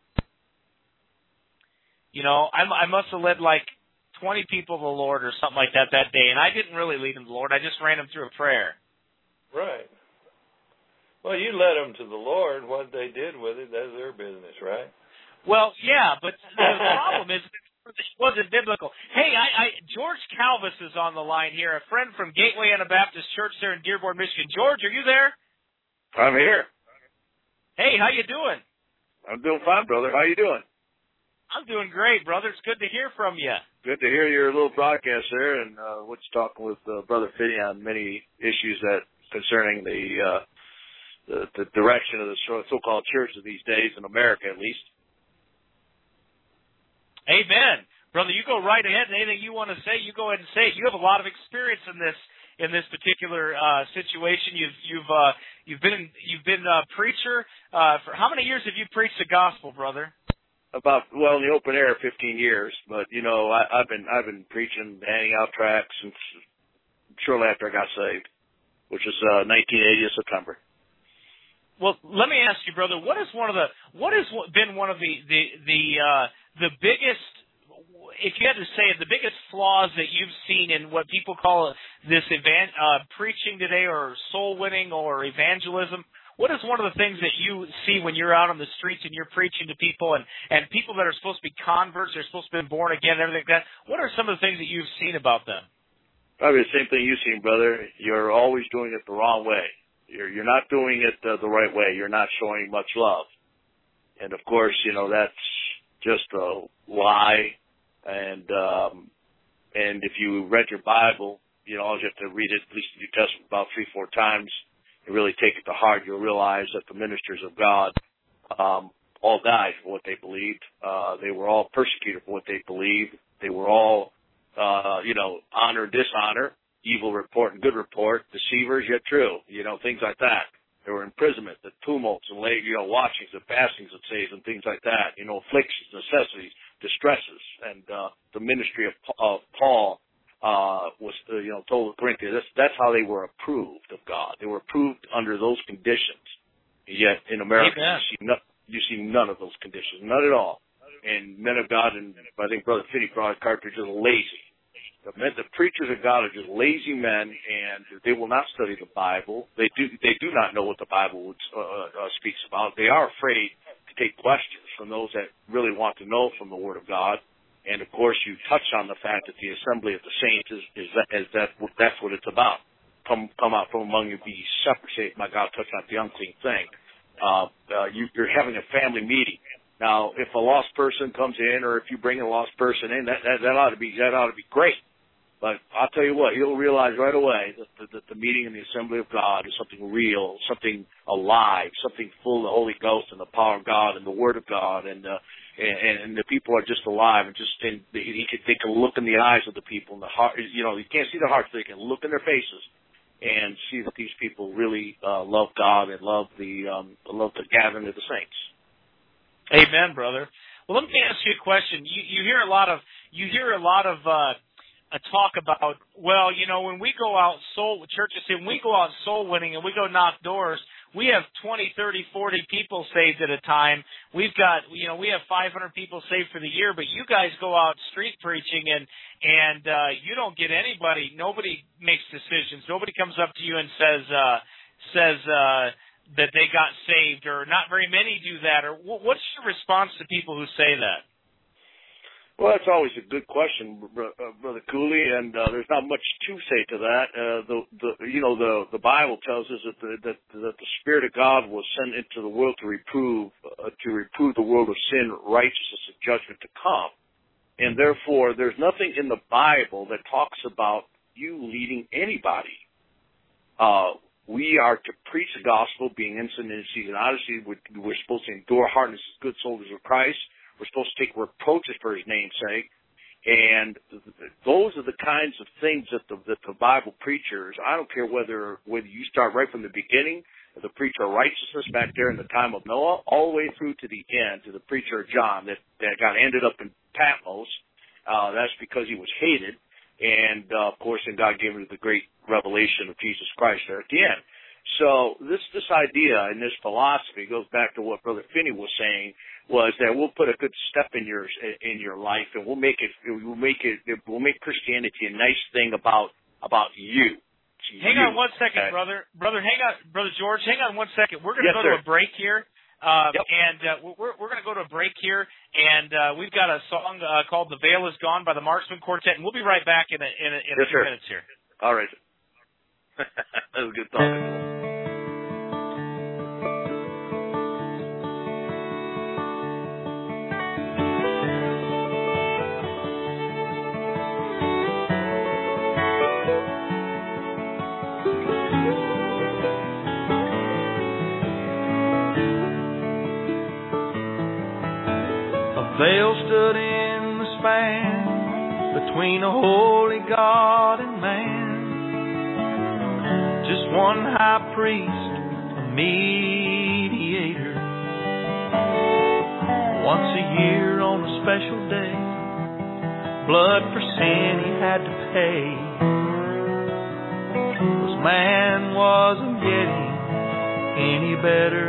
I must have led like 20 people to the Lord or something like that day. And I didn't really lead them to the Lord. I just ran them through a prayer. Right. Well, you led them to the Lord. What they did with it, that's their business, right? Well, yeah, but the problem is it wasn't biblical. Hey, George Calvis is on the line here, a friend from Gateway Anabaptist Church there in Dearborn, Michigan. George, are you there? I'm here. Hey, how you doing? I'm doing fine, brother. How you doing? I'm doing great, brother. It's good to hear from you. Good to hear your little broadcast there, and what you're talking with Brother Finney on many issues that concerning the the direction of the so-called churches these days, in America at least. Amen. Brother, you go right ahead, and anything you want to say, you go ahead and say it. You have a lot of experience in this particular situation. You've been a preacher for how many years have you preached the gospel, brother? In the open air, 15 years. But I've been preaching, handing out tracts since shortly after I got saved, which is 1980 September. Well, let me ask you, brother, what has been one of the biggest, if you had to say it, the biggest flaws that you've seen in what people call this preaching today, or soul winning, or evangelism? What is one of the things that you see when you're out on the streets and you're preaching to people and people that are supposed to be converts, they're supposed to be born again, and everything like that? What are some of the things that you've seen about them? Probably the same thing you've seen, brother. You're always doing it the wrong way. You're not doing it the right way. You're not showing much love. And of course, that's just a lie. And if you read your Bible, all you have to read it, at least the New Testament, about 3-4 times, and really take it to heart, you'll realize that the ministers of God all died for what they believed. They were all persecuted for what they believed. They were all, honor, dishonor, evil report and good report, deceivers yet true, things like that. There were imprisonment, the tumults and watchings and fastings and says and things like that, afflictions, necessities, distresses. And the ministry of Paul was, told the Corinthians, that's how they were approved of God. They were approved under those conditions. Yet in America, you see none of those conditions, none at all. And men of God, and I think Brother Finney brought cartridge, are lazy. The preachers of God are just lazy men, and they will not study the Bible. They do not know what the Bible speaks about. They are afraid to take questions from those that really want to know from the Word of God. And of course, you touched on the fact that the assembly of the saints that's what it's about. Come out from among you, be separate. Say, my God, touch not the unclean thing. You're having a family meeting. Now, if a lost person comes in, or if you bring a lost person in, that ought to be great. But I'll tell you what, you'll realize right away that the meeting in the assembly of God is something real, something alive, something full of the Holy Ghost and the power of God and the Word of God, and the people are just alive, and they can look in the eyes of the people, and the heart. You can't see their hearts, they can look in their faces and see that these people really love God and love the gathering of the saints. Amen, brother. Well, let me ask you a question. You hear a lot of talk about, when we go out churches say when we go out soul winning and we go knock doors, we have 20, 30, 40 people saved at a time. We have 500 people saved for the year, but you guys go out street preaching and you don't get anybody. Nobody makes decisions. Nobody comes up to you and says that they got saved, or not very many do that. Or what's your response to people who say that? Well, that's always a good question, Brother Cooley, and there's not much to say to that. The Bible tells us that the Spirit of God was sent into the world to reprove the world of sin, righteousness, and judgment to come. And therefore, there's nothing in the Bible that talks about you leading anybody. We are to preach the gospel, being instant in season. Honestly, we're supposed to endure hardness as good soldiers of Christ. We're supposed to take reproaches for His name's sake. And those are the kinds of things that the Bible preachers, I don't care whether you start right from the beginning, the preacher of righteousness back there in the time of Noah, all the way through to the end, to the preacher of John that ended up in Patmos. That's because he was hated. And, of course, and God gave him the great revelation of Jesus Christ there at the end. So this idea and this philosophy goes back to what Brother Finney was saying, was that we'll put a good step in your life, and we'll make Christianity a nice thing about you. Hang on one second, okay. Brother. Hang on, Brother George. Hang on one second. We're going to go to a break here. And we're going to go to a break here, and we've got a song called "The Veil Is Gone" by the Marksman Quartet, and we'll be right back in a few minutes here. All right. That was good talking. veil stood in the span between a holy God and man. Just one high priest, a mediator. Once a year on a special day, blood for sin he had to pay. 'Cause man wasn't getting any better.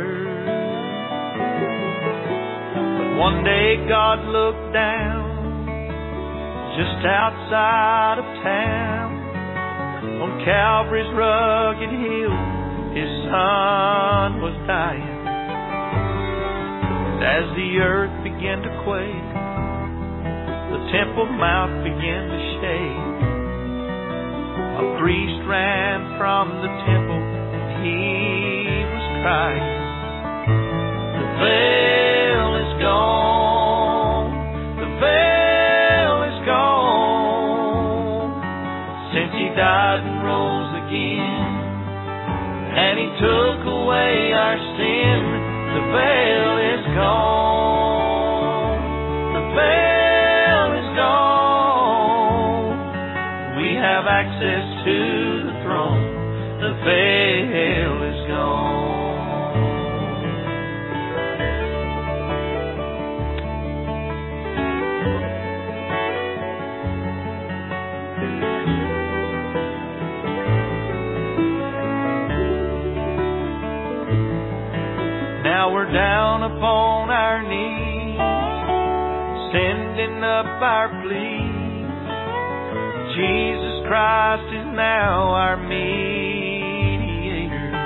But one day God looked down just outside of town. On Calvary's rugged hill, his son was dying. And as the earth began to quake, the Temple Mount began to shake. A priest ran from the temple, and he was crying, "The veil is gone, the veil is gone, since he died and rose again, and he took away our sin. The veil is gone, the veil is gone. We have access to the throne. The veil is gone." Now we're down upon our knees, sending up our plea. Jesus Christ is now our mediator,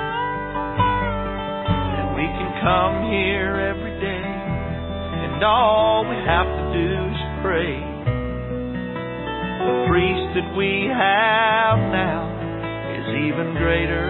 and we can come here every day, and all we have to do is pray. The priest that we have now is even greater.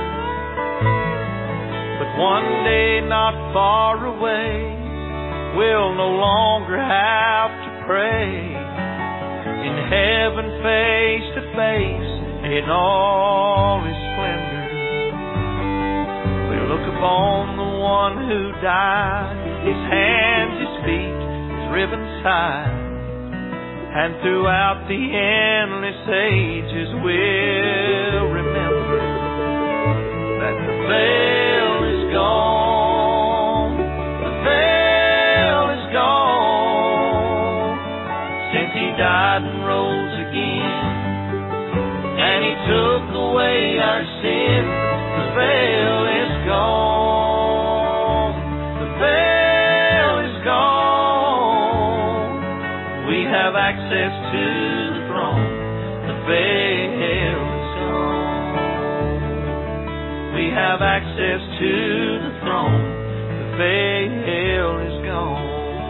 But one day not far away, we'll no longer have to pray. In heaven face to face, in all his splendor, we'll look upon the one who died, his hands, his feet, his riven side, and throughout the endless ages we'll remember that the veil is gone, the veil is gone, since he died and rose again, and he took away our sin. The veil is gone, the veil is gone. We have access to the throne. The veil is gone. We have access to the throne. The veil is gone.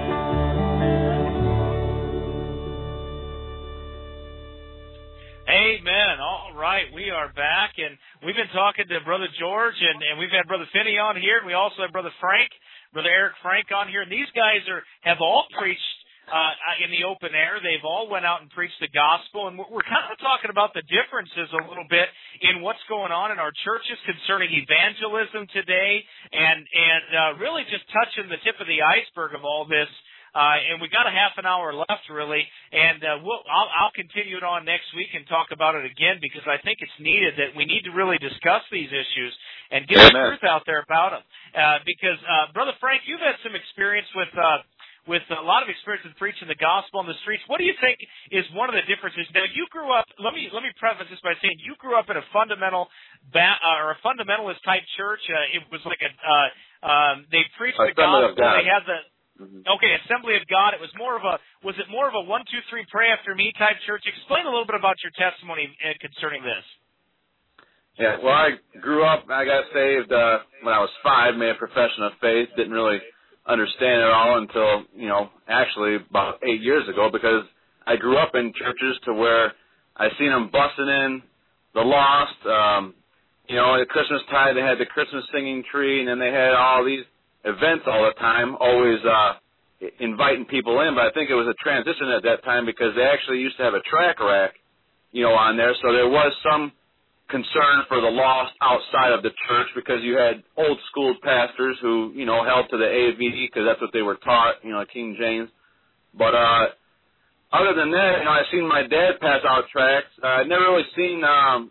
Amen. All right, we are back, and we've been talking to Brother George, and we've had Brother Finney on here, and we also have Brother Eric Frank on here, and these guys have all preached in the open air. They've all went out and preached the gospel, and we're kind of talking about the differences a little bit in what's going on in our churches concerning evangelism today, and really just touching the tip of the iceberg of all this. And we got a half an hour left, really, and I'll continue it on next week and talk about it again, because I think it's needed that we need to really discuss these issues and get the truth out there about them. Because Brother Frank, you've had some experience with a lot of experience with preaching the gospel on the streets. What do you think is one of the differences? Now, you grew up. Let me preface this by saying you grew up in a fundamentalist type church. It was like they preached the gospel. They had the Assembly of God. It was was it more of a 1, 2, 3, pray after me type church? Explain a little bit about your testimony concerning this. Yeah, well, I grew up, I got saved when I was 5, made a profession of faith, didn't really understand it all until, actually about 8 years ago, because I grew up in churches to where I seen them busting in the lost. At Christmas time, they had the Christmas singing tree, and then they had all these events all the time, always inviting people in. But I think it was a transition at that time, because they actually used to have a track rack, on there. So there was some concern for the lost outside of the church, because you had old school pastors who, held to the AVD because that's what they were taught, King James. But other than that, I've seen my dad pass out tracts. I've never really seen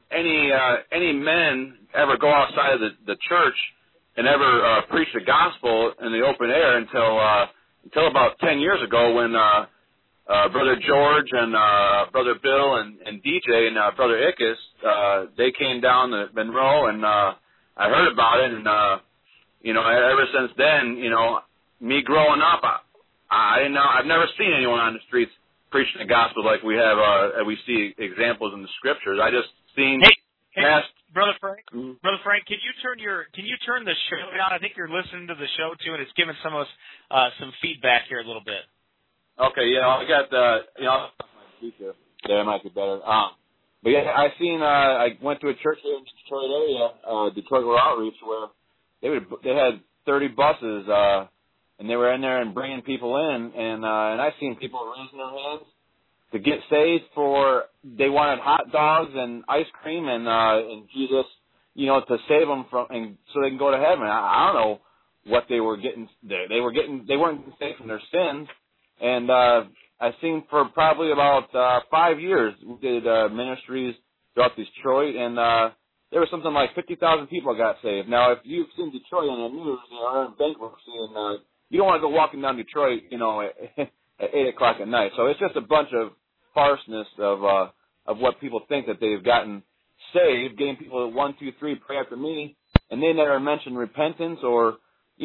any men ever go outside of the church and ever preach the gospel in the open air until about 10 years ago when Brother George and Brother Bill and DJ and Brother Ickes, they came down to Monroe, and I heard about it, and ever since then, me growing up, I've never seen anyone on the streets preaching the gospel like we have. We see examples in the scriptures. I just seen past. Brother Frank, Brother Frank, can you turn the show down? I think you're listening to the show too, and it's giving some of us some feedback here a little bit. Okay, I got my speaker there. Might be better. But yeah, I went to a church here in the Detroit area, Detroit World Outreach, where they had 30 buses, and they were in there and bringing people in, and I seen people raising their hands to get saved they wanted hot dogs and ice cream and Jesus, to save them and so they can go to heaven. I don't know what they were getting. They weren't saved from their sins, and I seen for probably about 5 years we did ministries throughout Detroit, and there was something like 50,000 people got saved. Now, if you've seen Detroit on the news, or in bankruptcy, and you don't want to go walking down Detroit, at 8 o'clock at night. So it's just a bunch of farceness of what people think that they've gotten saved, getting people to 1, 2, 3, pray after me, and they never mention repentance or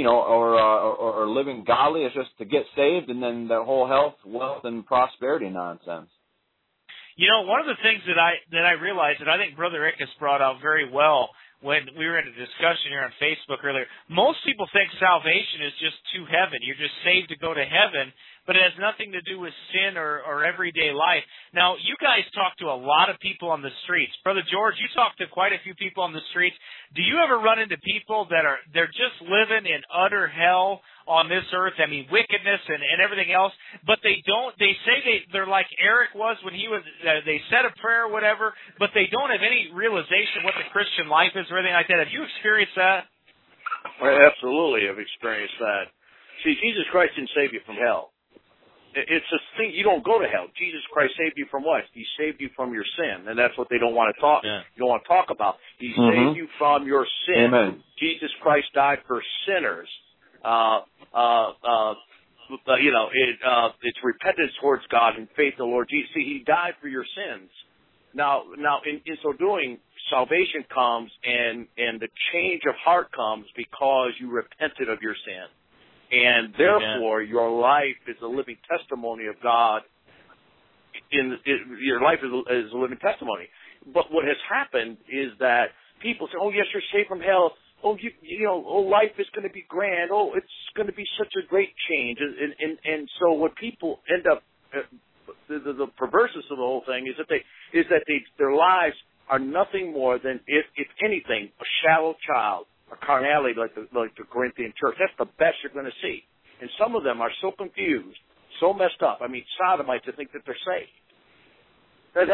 living godly. It's just to get saved, and then the whole health, wealth, and prosperity nonsense. One of the things that I realized that I think Brother Ickes brought out very well when we were in a discussion here on Facebook earlier, most people think salvation is just to heaven. You're just saved to go to heaven, but it has nothing to do with sin or everyday life. Now, you guys talk to a lot of people on the streets. Brother George, you talk to quite a few people on the streets. Do you ever run into people they're just living in utter hell on this earth? I mean, wickedness and everything else, but they say they're like Eric was when he was, they said a prayer or whatever, but they don't have any realization of what the Christian life is or anything like that. Have you experienced that? I absolutely have experienced that. See, Jesus Christ didn't save you from hell. It's a thing. You don't go to hell. Jesus Christ saved you from what? He saved you from your sin, and that's what they don't want to talk. Yeah. You don't want to talk about. He saved you from your sin. Amen. Jesus Christ died for sinners. It's repentance towards God and faith in the Lord Jesus. See, He died for your sins. Now, in so doing, salvation comes and the change of heart comes because you repented of your sin. And therefore, your life is a living testimony of God. Your life is a living testimony. But what has happened is that people say, "Oh, yes, you're saved from hell. Oh, life is going to be grand. Oh, it's going to be such a great change." And so, what people end up, the perverseness of the whole thing is that their lives are nothing more than, if anything, a shallow child. Or carnality, like the Corinthian church. That's the best you're going to see. And some of them are so confused, so messed up. I mean, sodomites to think that they're saved. I'm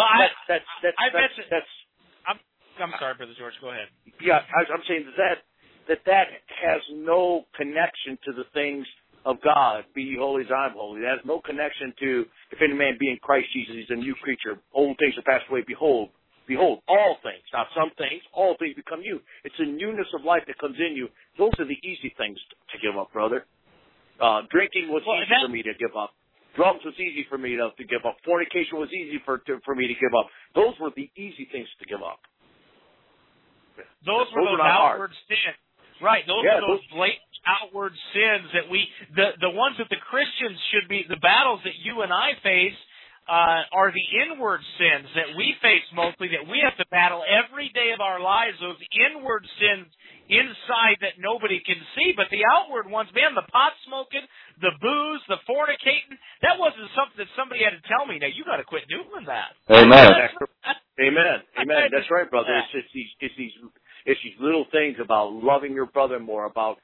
sorry, Brother George. Go ahead. Yeah, I'm saying that has no connection to the things of God. Be ye holy as I am holy. That has no connection to, if any man be in Christ Jesus, he's a new creature. Old things are passed away. Behold, all things, not some things, all things become new. It's a newness of life that comes in you. Those are the easy things to give up, brother. Drinking was easy for me to give up. Drugs was easy for me to give up. Fornication was easy for me to give up. Those were the easy things to give up. Those were those outward sins. Right, those are those blatant outward sins that the ones that the Christians should be, the battles that you and I face, are the inward sins that we face mostly, that we have to battle every day of our lives, those inward sins inside that nobody can see. But the outward ones, man, the pot smoking, the booze, the fornicating, that wasn't something that somebody had to tell me. Now, you got to quit doing that. Amen. Amen. That's right, brother. It's these little things about loving your brother more, about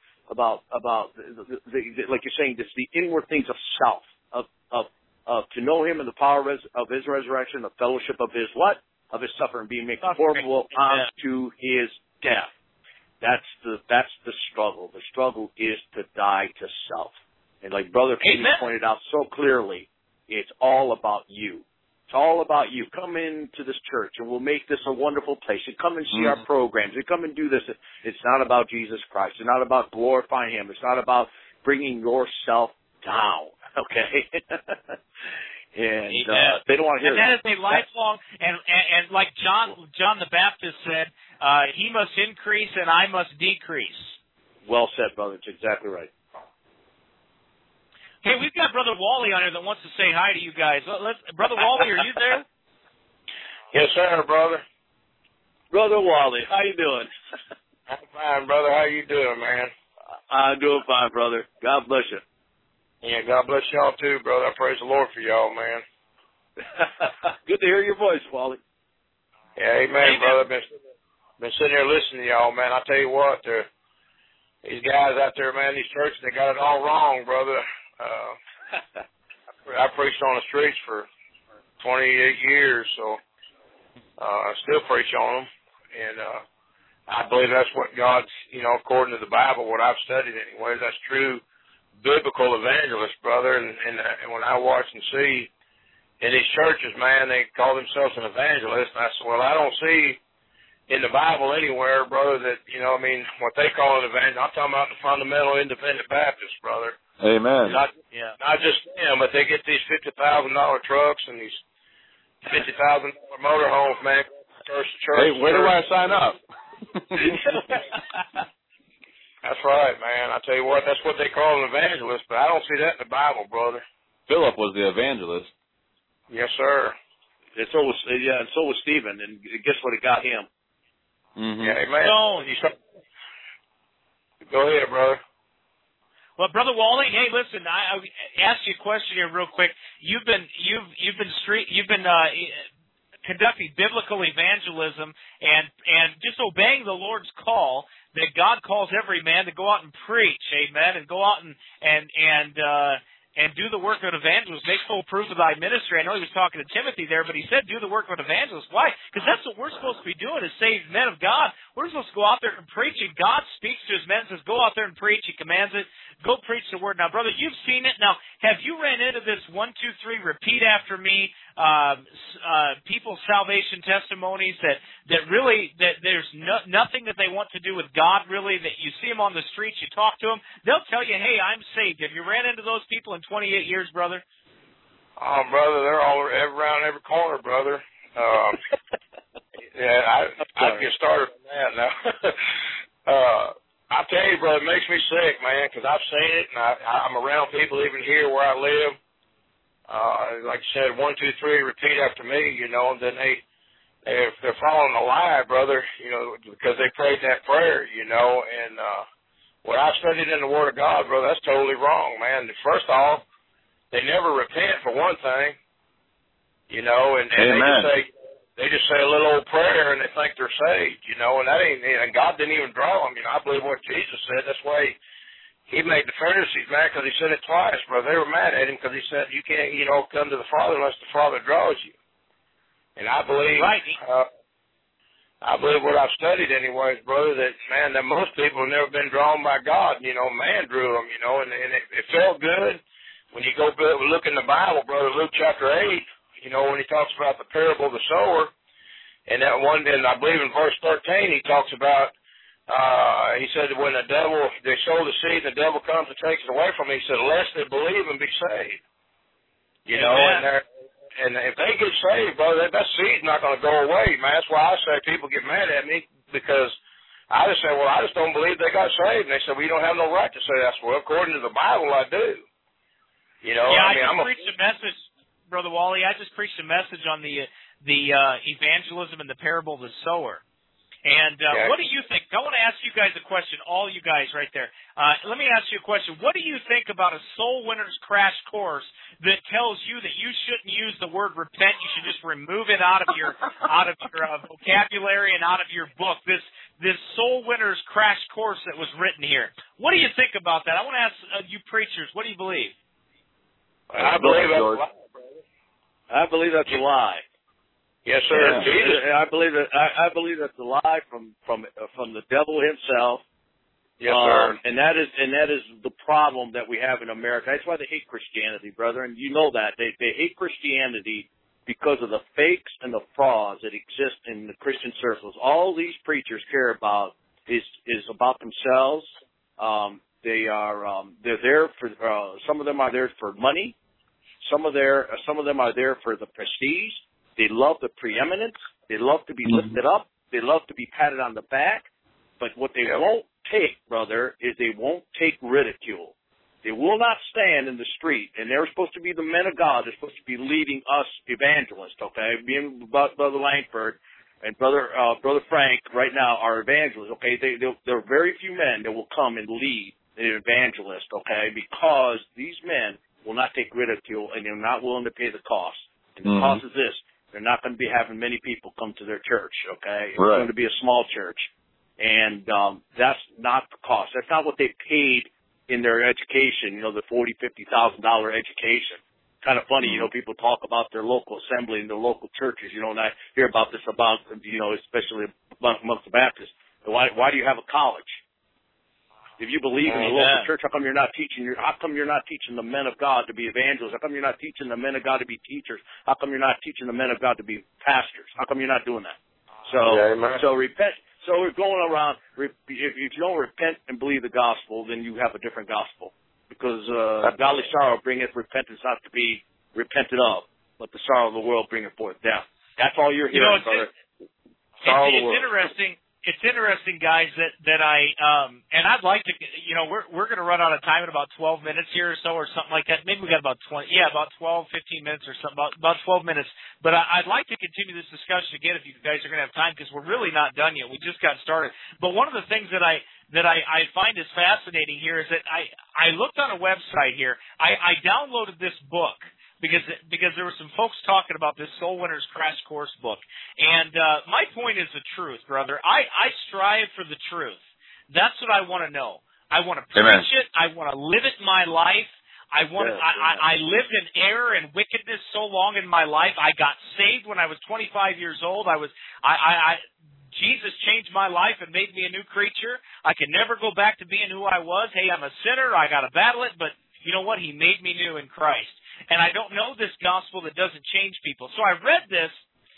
like you're saying, this the inward things of self, to know Him in the power of His resurrection, the fellowship of His what? Of His suffering, being made conformable unto His death. That's the struggle. The struggle is to die to self And like Brother Kenny pointed out so clearly, it's all about you. It's all about you. Come into this church, and we'll make this a wonderful place. And come and see our programs. And come and do this. It's not about Jesus Christ. It's not about glorifying Him. It's not about bringing yourself down. Okay? And they don't want to hear that. And that is a lifelong, and like John the Baptist said, he must increase and I must decrease. Well said, brother. It's exactly right. Hey, we've got Brother Wally on here that wants to say hi to you guys. Brother Wally, are you there? Yes, sir, brother. Brother Wally, how you doing? I'm fine, brother. How you doing, man? I'm doing fine, brother. God bless you. Yeah, God bless y'all too, brother. I praise the Lord for y'all, man. Good to hear your voice, Wally. Yeah, amen, brother. Been sitting here listening to y'all, man. I tell you what, these guys out there, man, these churches, they got it all wrong, brother. I preached on the streets for 28 years, so I still preach on them, and I believe that's what God's, according to the Bible, what I've studied anyways, that's true biblical evangelist, brother. And when I watch and see in these churches, man, they call themselves an evangelist, and I said, well, I don't see in the Bible anywhere, brother, that, what they call an evangelist. I'm talking about the fundamental independent Baptists, brother. Amen. Not just them, but they get these $50,000 trucks and these $50,000 motorhomes, man. Church. Hey, where do I sign up? That's right, man. I tell you what, that's what they call an evangelist, but I don't see that in the Bible, brother. Philip was the evangelist. Yes, sir. And so was Stephen, and guess what? It got him. Mm-hmm. Yeah, amen. Go ahead, brother. Well, Brother Wally, hey, listen, I asked you a question here real quick. You've been conducting biblical evangelism and just obeying the Lord's call that God calls every man to go out and preach, amen, and go out and do the work of an evangelist, make full proof of thy ministry. I know he was talking to Timothy there, but he said do the work of an evangelist. Why? Because that's what we're supposed to be doing, is save men of God. We're supposed to go out there and preach, and God speaks to his men and says, go out there and preach. He commands it. Go preach the word. Now, brother, you've seen it. Now, have you ran into this 1, 2, 3, repeat after me, people's salvation testimonies that really, that there's nothing that they want to do with God, really, that you see them on the streets, you talk to them, they'll tell you, hey, I'm saved. Have you ran into those people in 28 years, brother? Oh, brother, they're all around every corner, brother. Yeah, I'd get started on that now. I tell you, brother, it makes me sick, man, because I've seen it, and I'm around people even here where I live. Like you said, 1, 2, 3, repeat after me, and then they're following the lie, brother, because they prayed that prayer, and what I studied in the Word of God, brother, that's totally wrong, man. First off, they never repent for one thing, and they just say a little old prayer and they think they're saved, and that ain't, and God didn't even draw them. I believe what Jesus said. That's why he made the Pharisees mad, because he said it twice, brother. They were mad at him because he said you can't, come to the Father unless the Father draws you. And I believe, I believe what I've studied anyways, brother, that, man, that most people have never been drawn by God. Man drew them, and it felt good. When you go look in the Bible, brother, Luke chapter 8, when he talks about the parable of the sower, and that one, and I believe in verse 13, he talks about, he said when they sow the seed, and the devil comes and takes it away from them, he said, lest they believe and be saved. And if they get saved, brother, that seed's not going to go away, man. That's why I say people get mad at me, because I just say, well, I just don't believe they got saved. And they say, well, you don't have no right to say that. Well, according to the Bible, I do. I preached a message, Brother Wally. I just preached a message on the evangelism and the parable of the sower. And what do you think? I want to ask you guys a question, all you guys right there. Let me ask you a question. What do you think about a soul winner's crash course that tells you that you shouldn't use the word repent? You should just remove it out of your vocabulary and out of your book. This soul winner's crash course that was written here. What do you think about that? I want to ask you preachers. What do you believe? I believe that's a lie, brother. I believe that's a lie. Yes, sir. Yeah. I believe that's a lie from the devil himself. Yes, sir. And that is the problem that we have in America. That's why they hate Christianity, brother. And you know that. They hate Christianity because of the fakes and the frauds that exist in the Christian circles. All these preachers care about is about themselves. They're there for some of them are there for money. Some of them are there for the prestige. They love the preeminence. They love to be lifted up. They love to be patted on the back. But what they won't take, brother, is they won't take ridicule. They will not stand in the street, and they're supposed to be the men of God. They're supposed to be leading us evangelists, okay? Being Brother Langford and Brother Frank right now are evangelists, okay? There are very few men that will come and lead an evangelist, okay? Because these men will not take ridicule, and they're not willing to pay the cost. And the cost is this. They're not going to be having many people come to their church, okay? It's going to be a small church. And that's not the cost. That's not what they paid in their education, the $40,000, $50,000 education. Kind of funny, people talk about their local assembly and their local churches, and I hear about this especially amongst the Baptists. Why do you have a college? If you believe in the local church, how come you're not teaching the men of God to be evangelists? How come you're not teaching the men of God to be teachers? How come you're not teaching the men of God to be pastors? How come you're not doing that? So repent. So we're going around, if you don't repent and believe the gospel, then you have a different gospel. Because godly sorrow bringeth repentance not to be repented of, but the sorrow of the world bringeth forth death. That's all you're hearing, brother. It's interesting, guys, that and I'd like to, we're going to run out of time in about 12 minutes here or so or something like that. Maybe we got about 12, 15 minutes or something, about 12 minutes. But I'd like to continue this discussion again if you guys are going to have time, because we're really not done yet. We just got started. But one of the things that I find is fascinating here is that I looked on a website here. I downloaded this book. Because there were some folks talking about this Soul Winners Crash Course book. And my point is the truth, brother. I strive for the truth. That's what I want to know. I want to preach it. I want to live it in my life. I lived in error and wickedness so long in my life. I got saved when I was 25 years old. Jesus changed my life and made me a new creature. I can never go back to being who I was. Hey, I'm a sinner. I got to battle it. But you know what? He made me new in Christ. And I don't know this gospel that doesn't change people. So I read this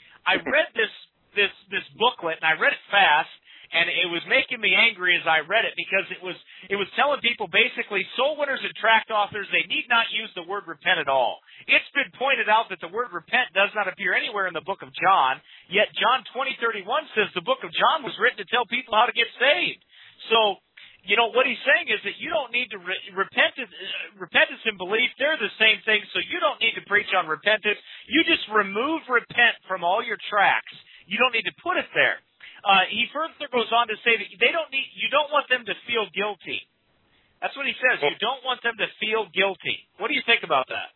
booklet, and I read it fast, and it was making me angry as I read it, because it was telling people basically soul winners and tract authors, they need not use the word repent at all. It's been pointed out that the word repent does not appear anywhere in the book of John, yet John 20:31 says the book of John was written to tell people how to get saved. So what he's saying is that you don't need to repentance and belief, they're the same thing, so you don't need to preach on repentance. You just remove repent from all your tracts. You don't need to put it there. He further goes on to say that you don't want them to feel guilty. That's what he says. You don't want them to feel guilty. What do you think about that?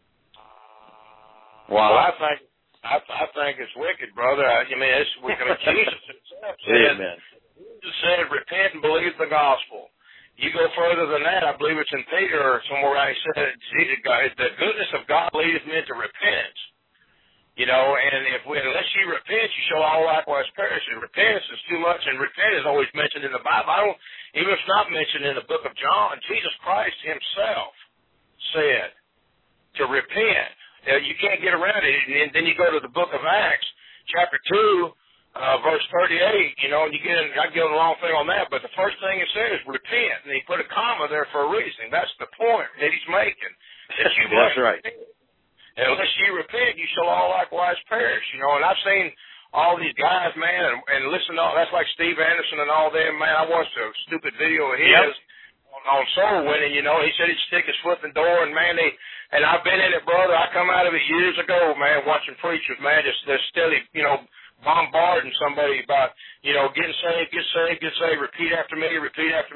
Wow. Well, I think it's wicked, brother. Jesus said, repent and believe the gospel. You go further than that, I believe it's in Peter or somewhere I said, the goodness of God leadeth men to repentance. And unless you repent, you shall all likewise perish. And repentance is too much, and repent is always mentioned in the Bible. Even if it's not mentioned in the book of John, Jesus Christ himself said to repent. You can't get around it. And then you go to the book of Acts, chapter 2, verse 38, and I get the wrong thing on that, but the first thing it says is repent, and he put a comma there for a reason. That's the point that he's making. That's right. Unless you repent, you shall all likewise perish. And I've seen all these guys, man, and listen to all, that's like Steve Anderson and all them, man. I watched a stupid video of his on soul winning, he said he'd stick his foot in the door, and man, and I've been in it, brother. I come out of it years ago, man, watching preachers, man, just steady, bombarding somebody about, getting saved, get saved, repeat after me, and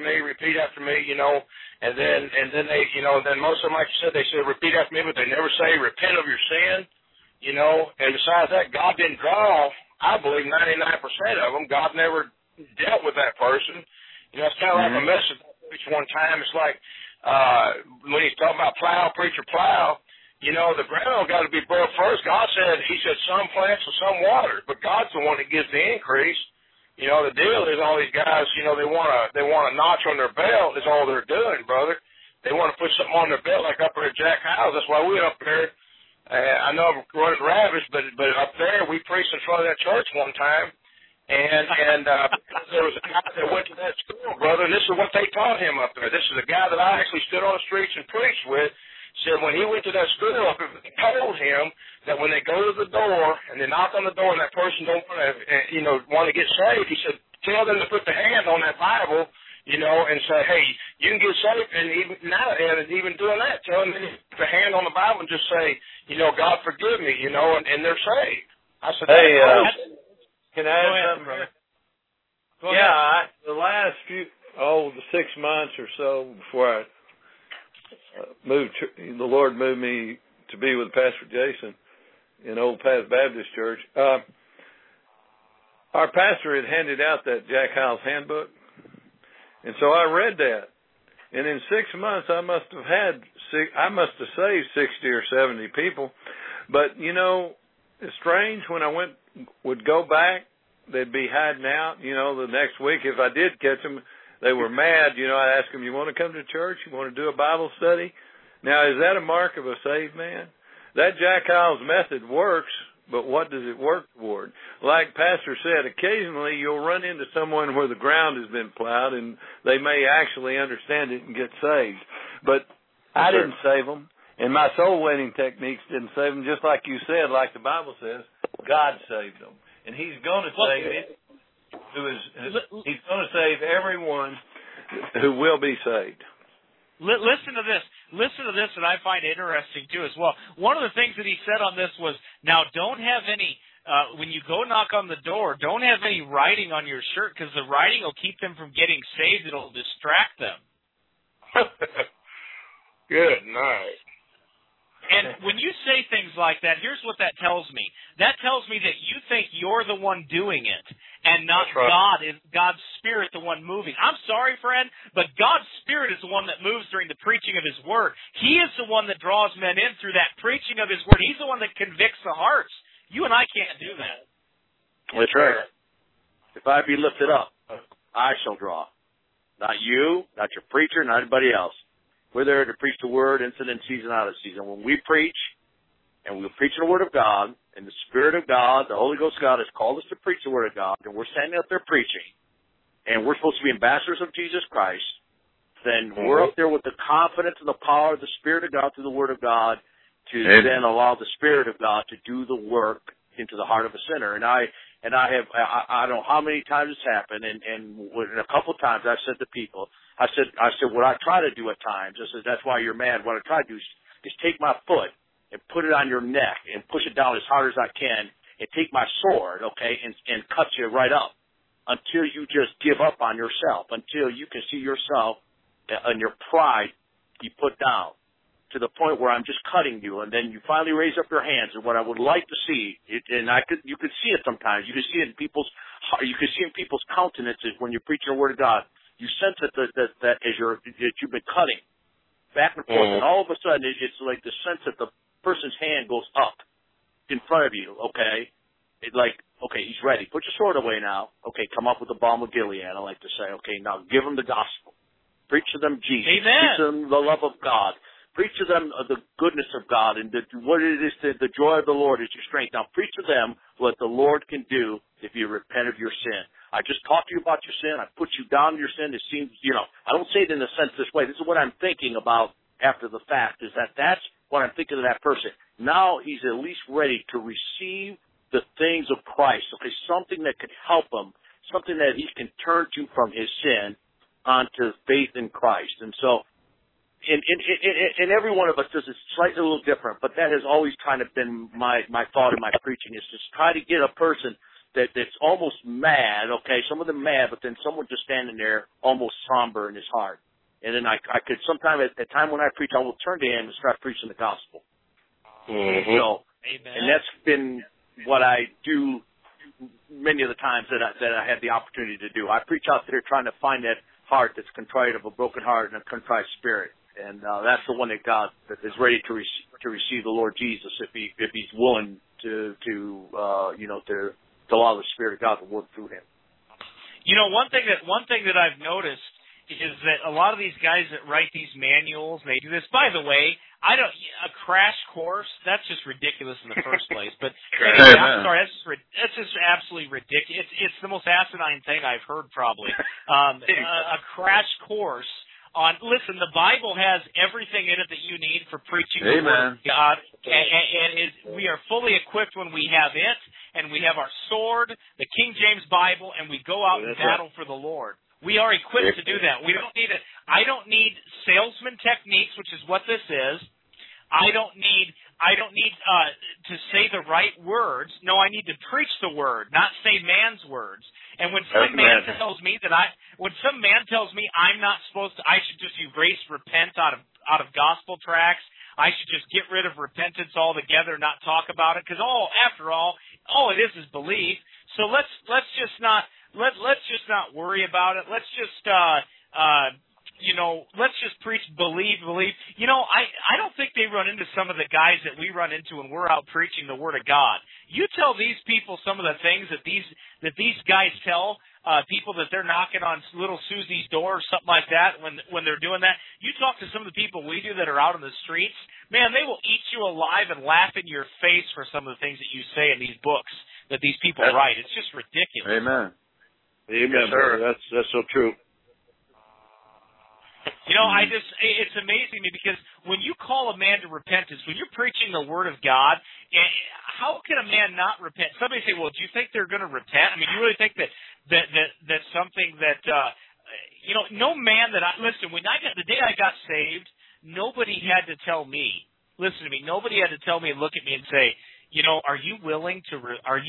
then they, then most of them, like you said, they say repeat after me, but they never say repent of your sin, and besides that, God didn't draw, I believe, 99% of them. God never dealt with that person. It's kind of like a message one time. It's like, when he's talking about preacher plow, the ground got to be broke first. He said some plants and some waters, but God's the one that gives the increase. You know, the deal is all these guys, you know, they want a notch on their belt is all they're doing, brother. They want to put something on their belt, like up there at Jack House. That's why we went up there. I know I'm running ravish, but up there we preached in front of that church one time, and there was a guy that went to that school, brother, and this is what they taught him up there. This is a guy that I actually stood on the streets and preached with. Said when he went to that school, they told him that when they go to the door and they knock on the door and that person don't want to get saved, he said, tell them to put the hand on that Bible, you know, and say, hey, you can get saved, and even doing that, tell them to put the hand on the Bible and just say, you know, God forgive me, you know, and they're saved. I said, hey, can I add something, brother? Yeah, the last 6 months or so before I the Lord moved me to be with Pastor Jason in Old Path Baptist Church. Our pastor had handed out that Jack Hyles handbook, and so I read that. And in 6 months, I must have saved 60 or 70 people. But you know, it's strange when I would go back, they'd be hiding out. You know, the next week, if I did catch them, they were mad. You know, I'd ask them, you want to come to church? You want to do a Bible study? Now, is that a mark of a saved man? That Jack Hyles method works, but what does it work toward? Like Pastor said, occasionally you'll run into someone where the ground has been plowed and they may actually understand it and get saved. But I didn't save them, and my soul winning techniques didn't save them. Just like you said, like the Bible says, God saved them. And He's going to save it. He's going to save everyone who will be saved. Listen to this. Listen to this, and I find interesting, too, as well. One of the things that he said on this was, now don't have any, when you go knock on the door, don't have any writing on your shirt, because the writing will keep them from getting saved. It'll distract them. Good night. And when you say things like that, here's what that tells me. That tells me that you think you're the one doing it and not God, God's Spirit the one moving. I'm sorry, friend, but God's Spirit is the one that moves during the preaching of His Word. He is the one that draws men in through that preaching of His Word. He's the one that convicts the hearts. You and I can't do that. That's right. If I be lifted up, I shall draw. Not you, not your preacher, not anybody else. We're there to preach the Word, in season, out of season. When we preach, and we're preaching the Word of God, and the Spirit of God, the Holy Ghost of God has called us to preach the Word of God, and we're standing up there preaching, and we're supposed to be ambassadors of Jesus Christ, then we're up there with the confidence and the power of the Spirit of God through the Word of God to then allow the Spirit of God to do the work into the heart of a sinner. And I don't know how many times it's happened, and a couple of times I've said to people, I said, what I try to do at times, I said, that's why you're mad. What I try to do is take my foot and put it on your neck and push it down as hard as I can and take my sword, okay, and cut you right up until you just give up on yourself, until you can see yourself and your pride be put down to the point where I'm just cutting you, and then you finally raise up your hands. And what I would like to see, you could see it sometimes. You can see it in people's countenances when you're preaching the Word of God. You sense that you've been cutting back and forth, and all of a sudden it's like the sense that the person's hand goes up in front of you. Okay, okay, he's ready. Put your sword away now. Okay, come up with the balm of Gilead. I like to say. Okay, now give them the gospel. Preach to them Jesus. Amen. Preach to them the love of God. Preach to them the goodness of God and what it is that the joy of the Lord is your strength. Now preach to them what the Lord can do if you repent of your sin. I just talked to you about your sin. I put you down in your sin. It seems, I don't say it in a sense this way. This is what I'm thinking about after the fact, is that's what I'm thinking of that person. Now he's at least ready to receive the things of Christ. Okay, something that could help him, something that he can turn to from his sin onto faith in Christ. And so, and every one of us does it slightly a little different, but that has always kind of been my thought in my preaching, is just try to get a person that's almost mad, okay, some of them mad, but then someone just standing there almost somber in his heart. And then I could sometimes, at the time when I preach, I will turn to him and start preaching the gospel. Mm-hmm. So, Amen. And that's been what I do many of the times that I had the opportunity to do. I preach out there trying to find that heart that's contrite, of a broken heart and a contrite spirit. And that's the one that God that is ready to receive the Lord Jesus if he's willing to allow the Spirit of God to work through him. You know, one thing that I've noticed is that a lot of these guys that write these manuals, they do this. By the way, a crash course, that's just ridiculous in the first place. But anyway, I'm sorry, that's just absolutely ridiculous. It's the most asinine thing I've heard probably. A crash course on, listen, the Bible has everything in it that you need for preaching the Word of God, and we are fully equipped when we have it, and we have our sword, the King James Bible, and we go out and battle for the Lord. We are equipped to do that. We don't need I don't need salesman techniques, which is what this is. I don't need to say the right words. No, I need to preach the word, not say man's words. And when some man tells me I'm not supposed to, I should just repent out of gospel tracts. I should just get rid of repentance altogether, not talk about it, because after all it is belief. So let's just not worry about it. Let's just let's just preach believe. You know, I don't think they run into some of the guys that we run into when we're out preaching the Word of God. You tell these people some of the things that these guys tell people that they're knocking on little Susie's door or something like that when they're doing that. You talk to some of the people we do that are out on the streets, man, they will eat you alive and laugh in your face for some of the things that you say in these books that these people write. It's just ridiculous. Amen. Amen, sir. That's so true. You know, it's amazing to me because when you call a man to repentance, when you're preaching the Word of God, how can a man not repent? Somebody say, well, do you think they're going to repent? I mean, you really think that something that, no man that listen, the day I got saved, nobody had to tell me, listen to me, nobody had to tell me and look at me and say, you know, are you willing to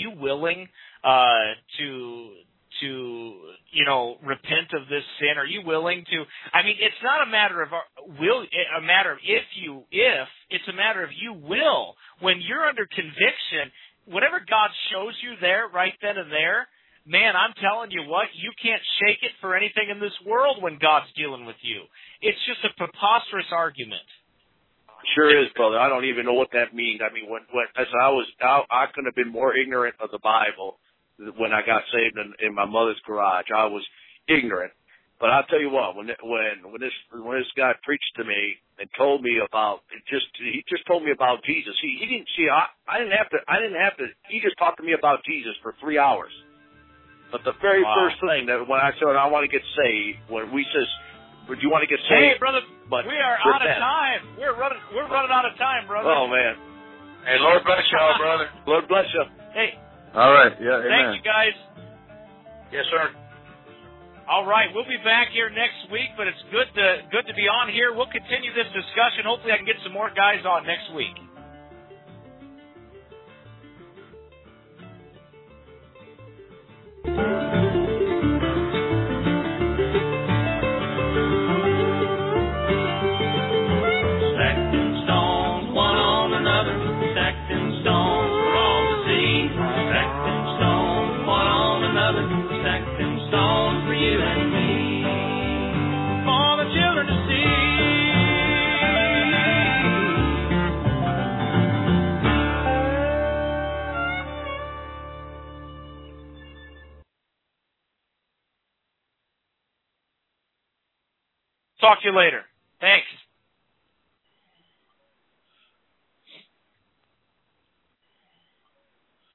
repent of this sin? Are you willing to? I mean, it's not a matter of a matter of if, it's a matter of you will. When you're under conviction, whatever God shows you there, right then and there, man, I'm telling you what, you can't shake it for anything in this world when God's dealing with you. It's just a preposterous argument. Sure is, brother. I don't even know what that means. I mean, I couldn't have been more ignorant of the Bible when I got saved in my mother's garage. I was ignorant. But I'll tell you what, when this guy preached to me and told me about he just told me about Jesus. He didn't see I didn't have to he just talked to me about Jesus for 3 hours. But the very first thing that when I said I want to get saved, when we says, "Do you want to get saved?" Hey, brother, we are out of time. We're running out of time, brother. Oh man. Hey, Lord bless y'all, brother. Lord bless you. Hey. All right. Yeah. Amen. Thank you, guys. Yes, sir. All right, we'll be back here next week, but it's good to be on here. We'll continue this discussion. Hopefully, I can get some more guys on next week. Talk to you later. Thanks.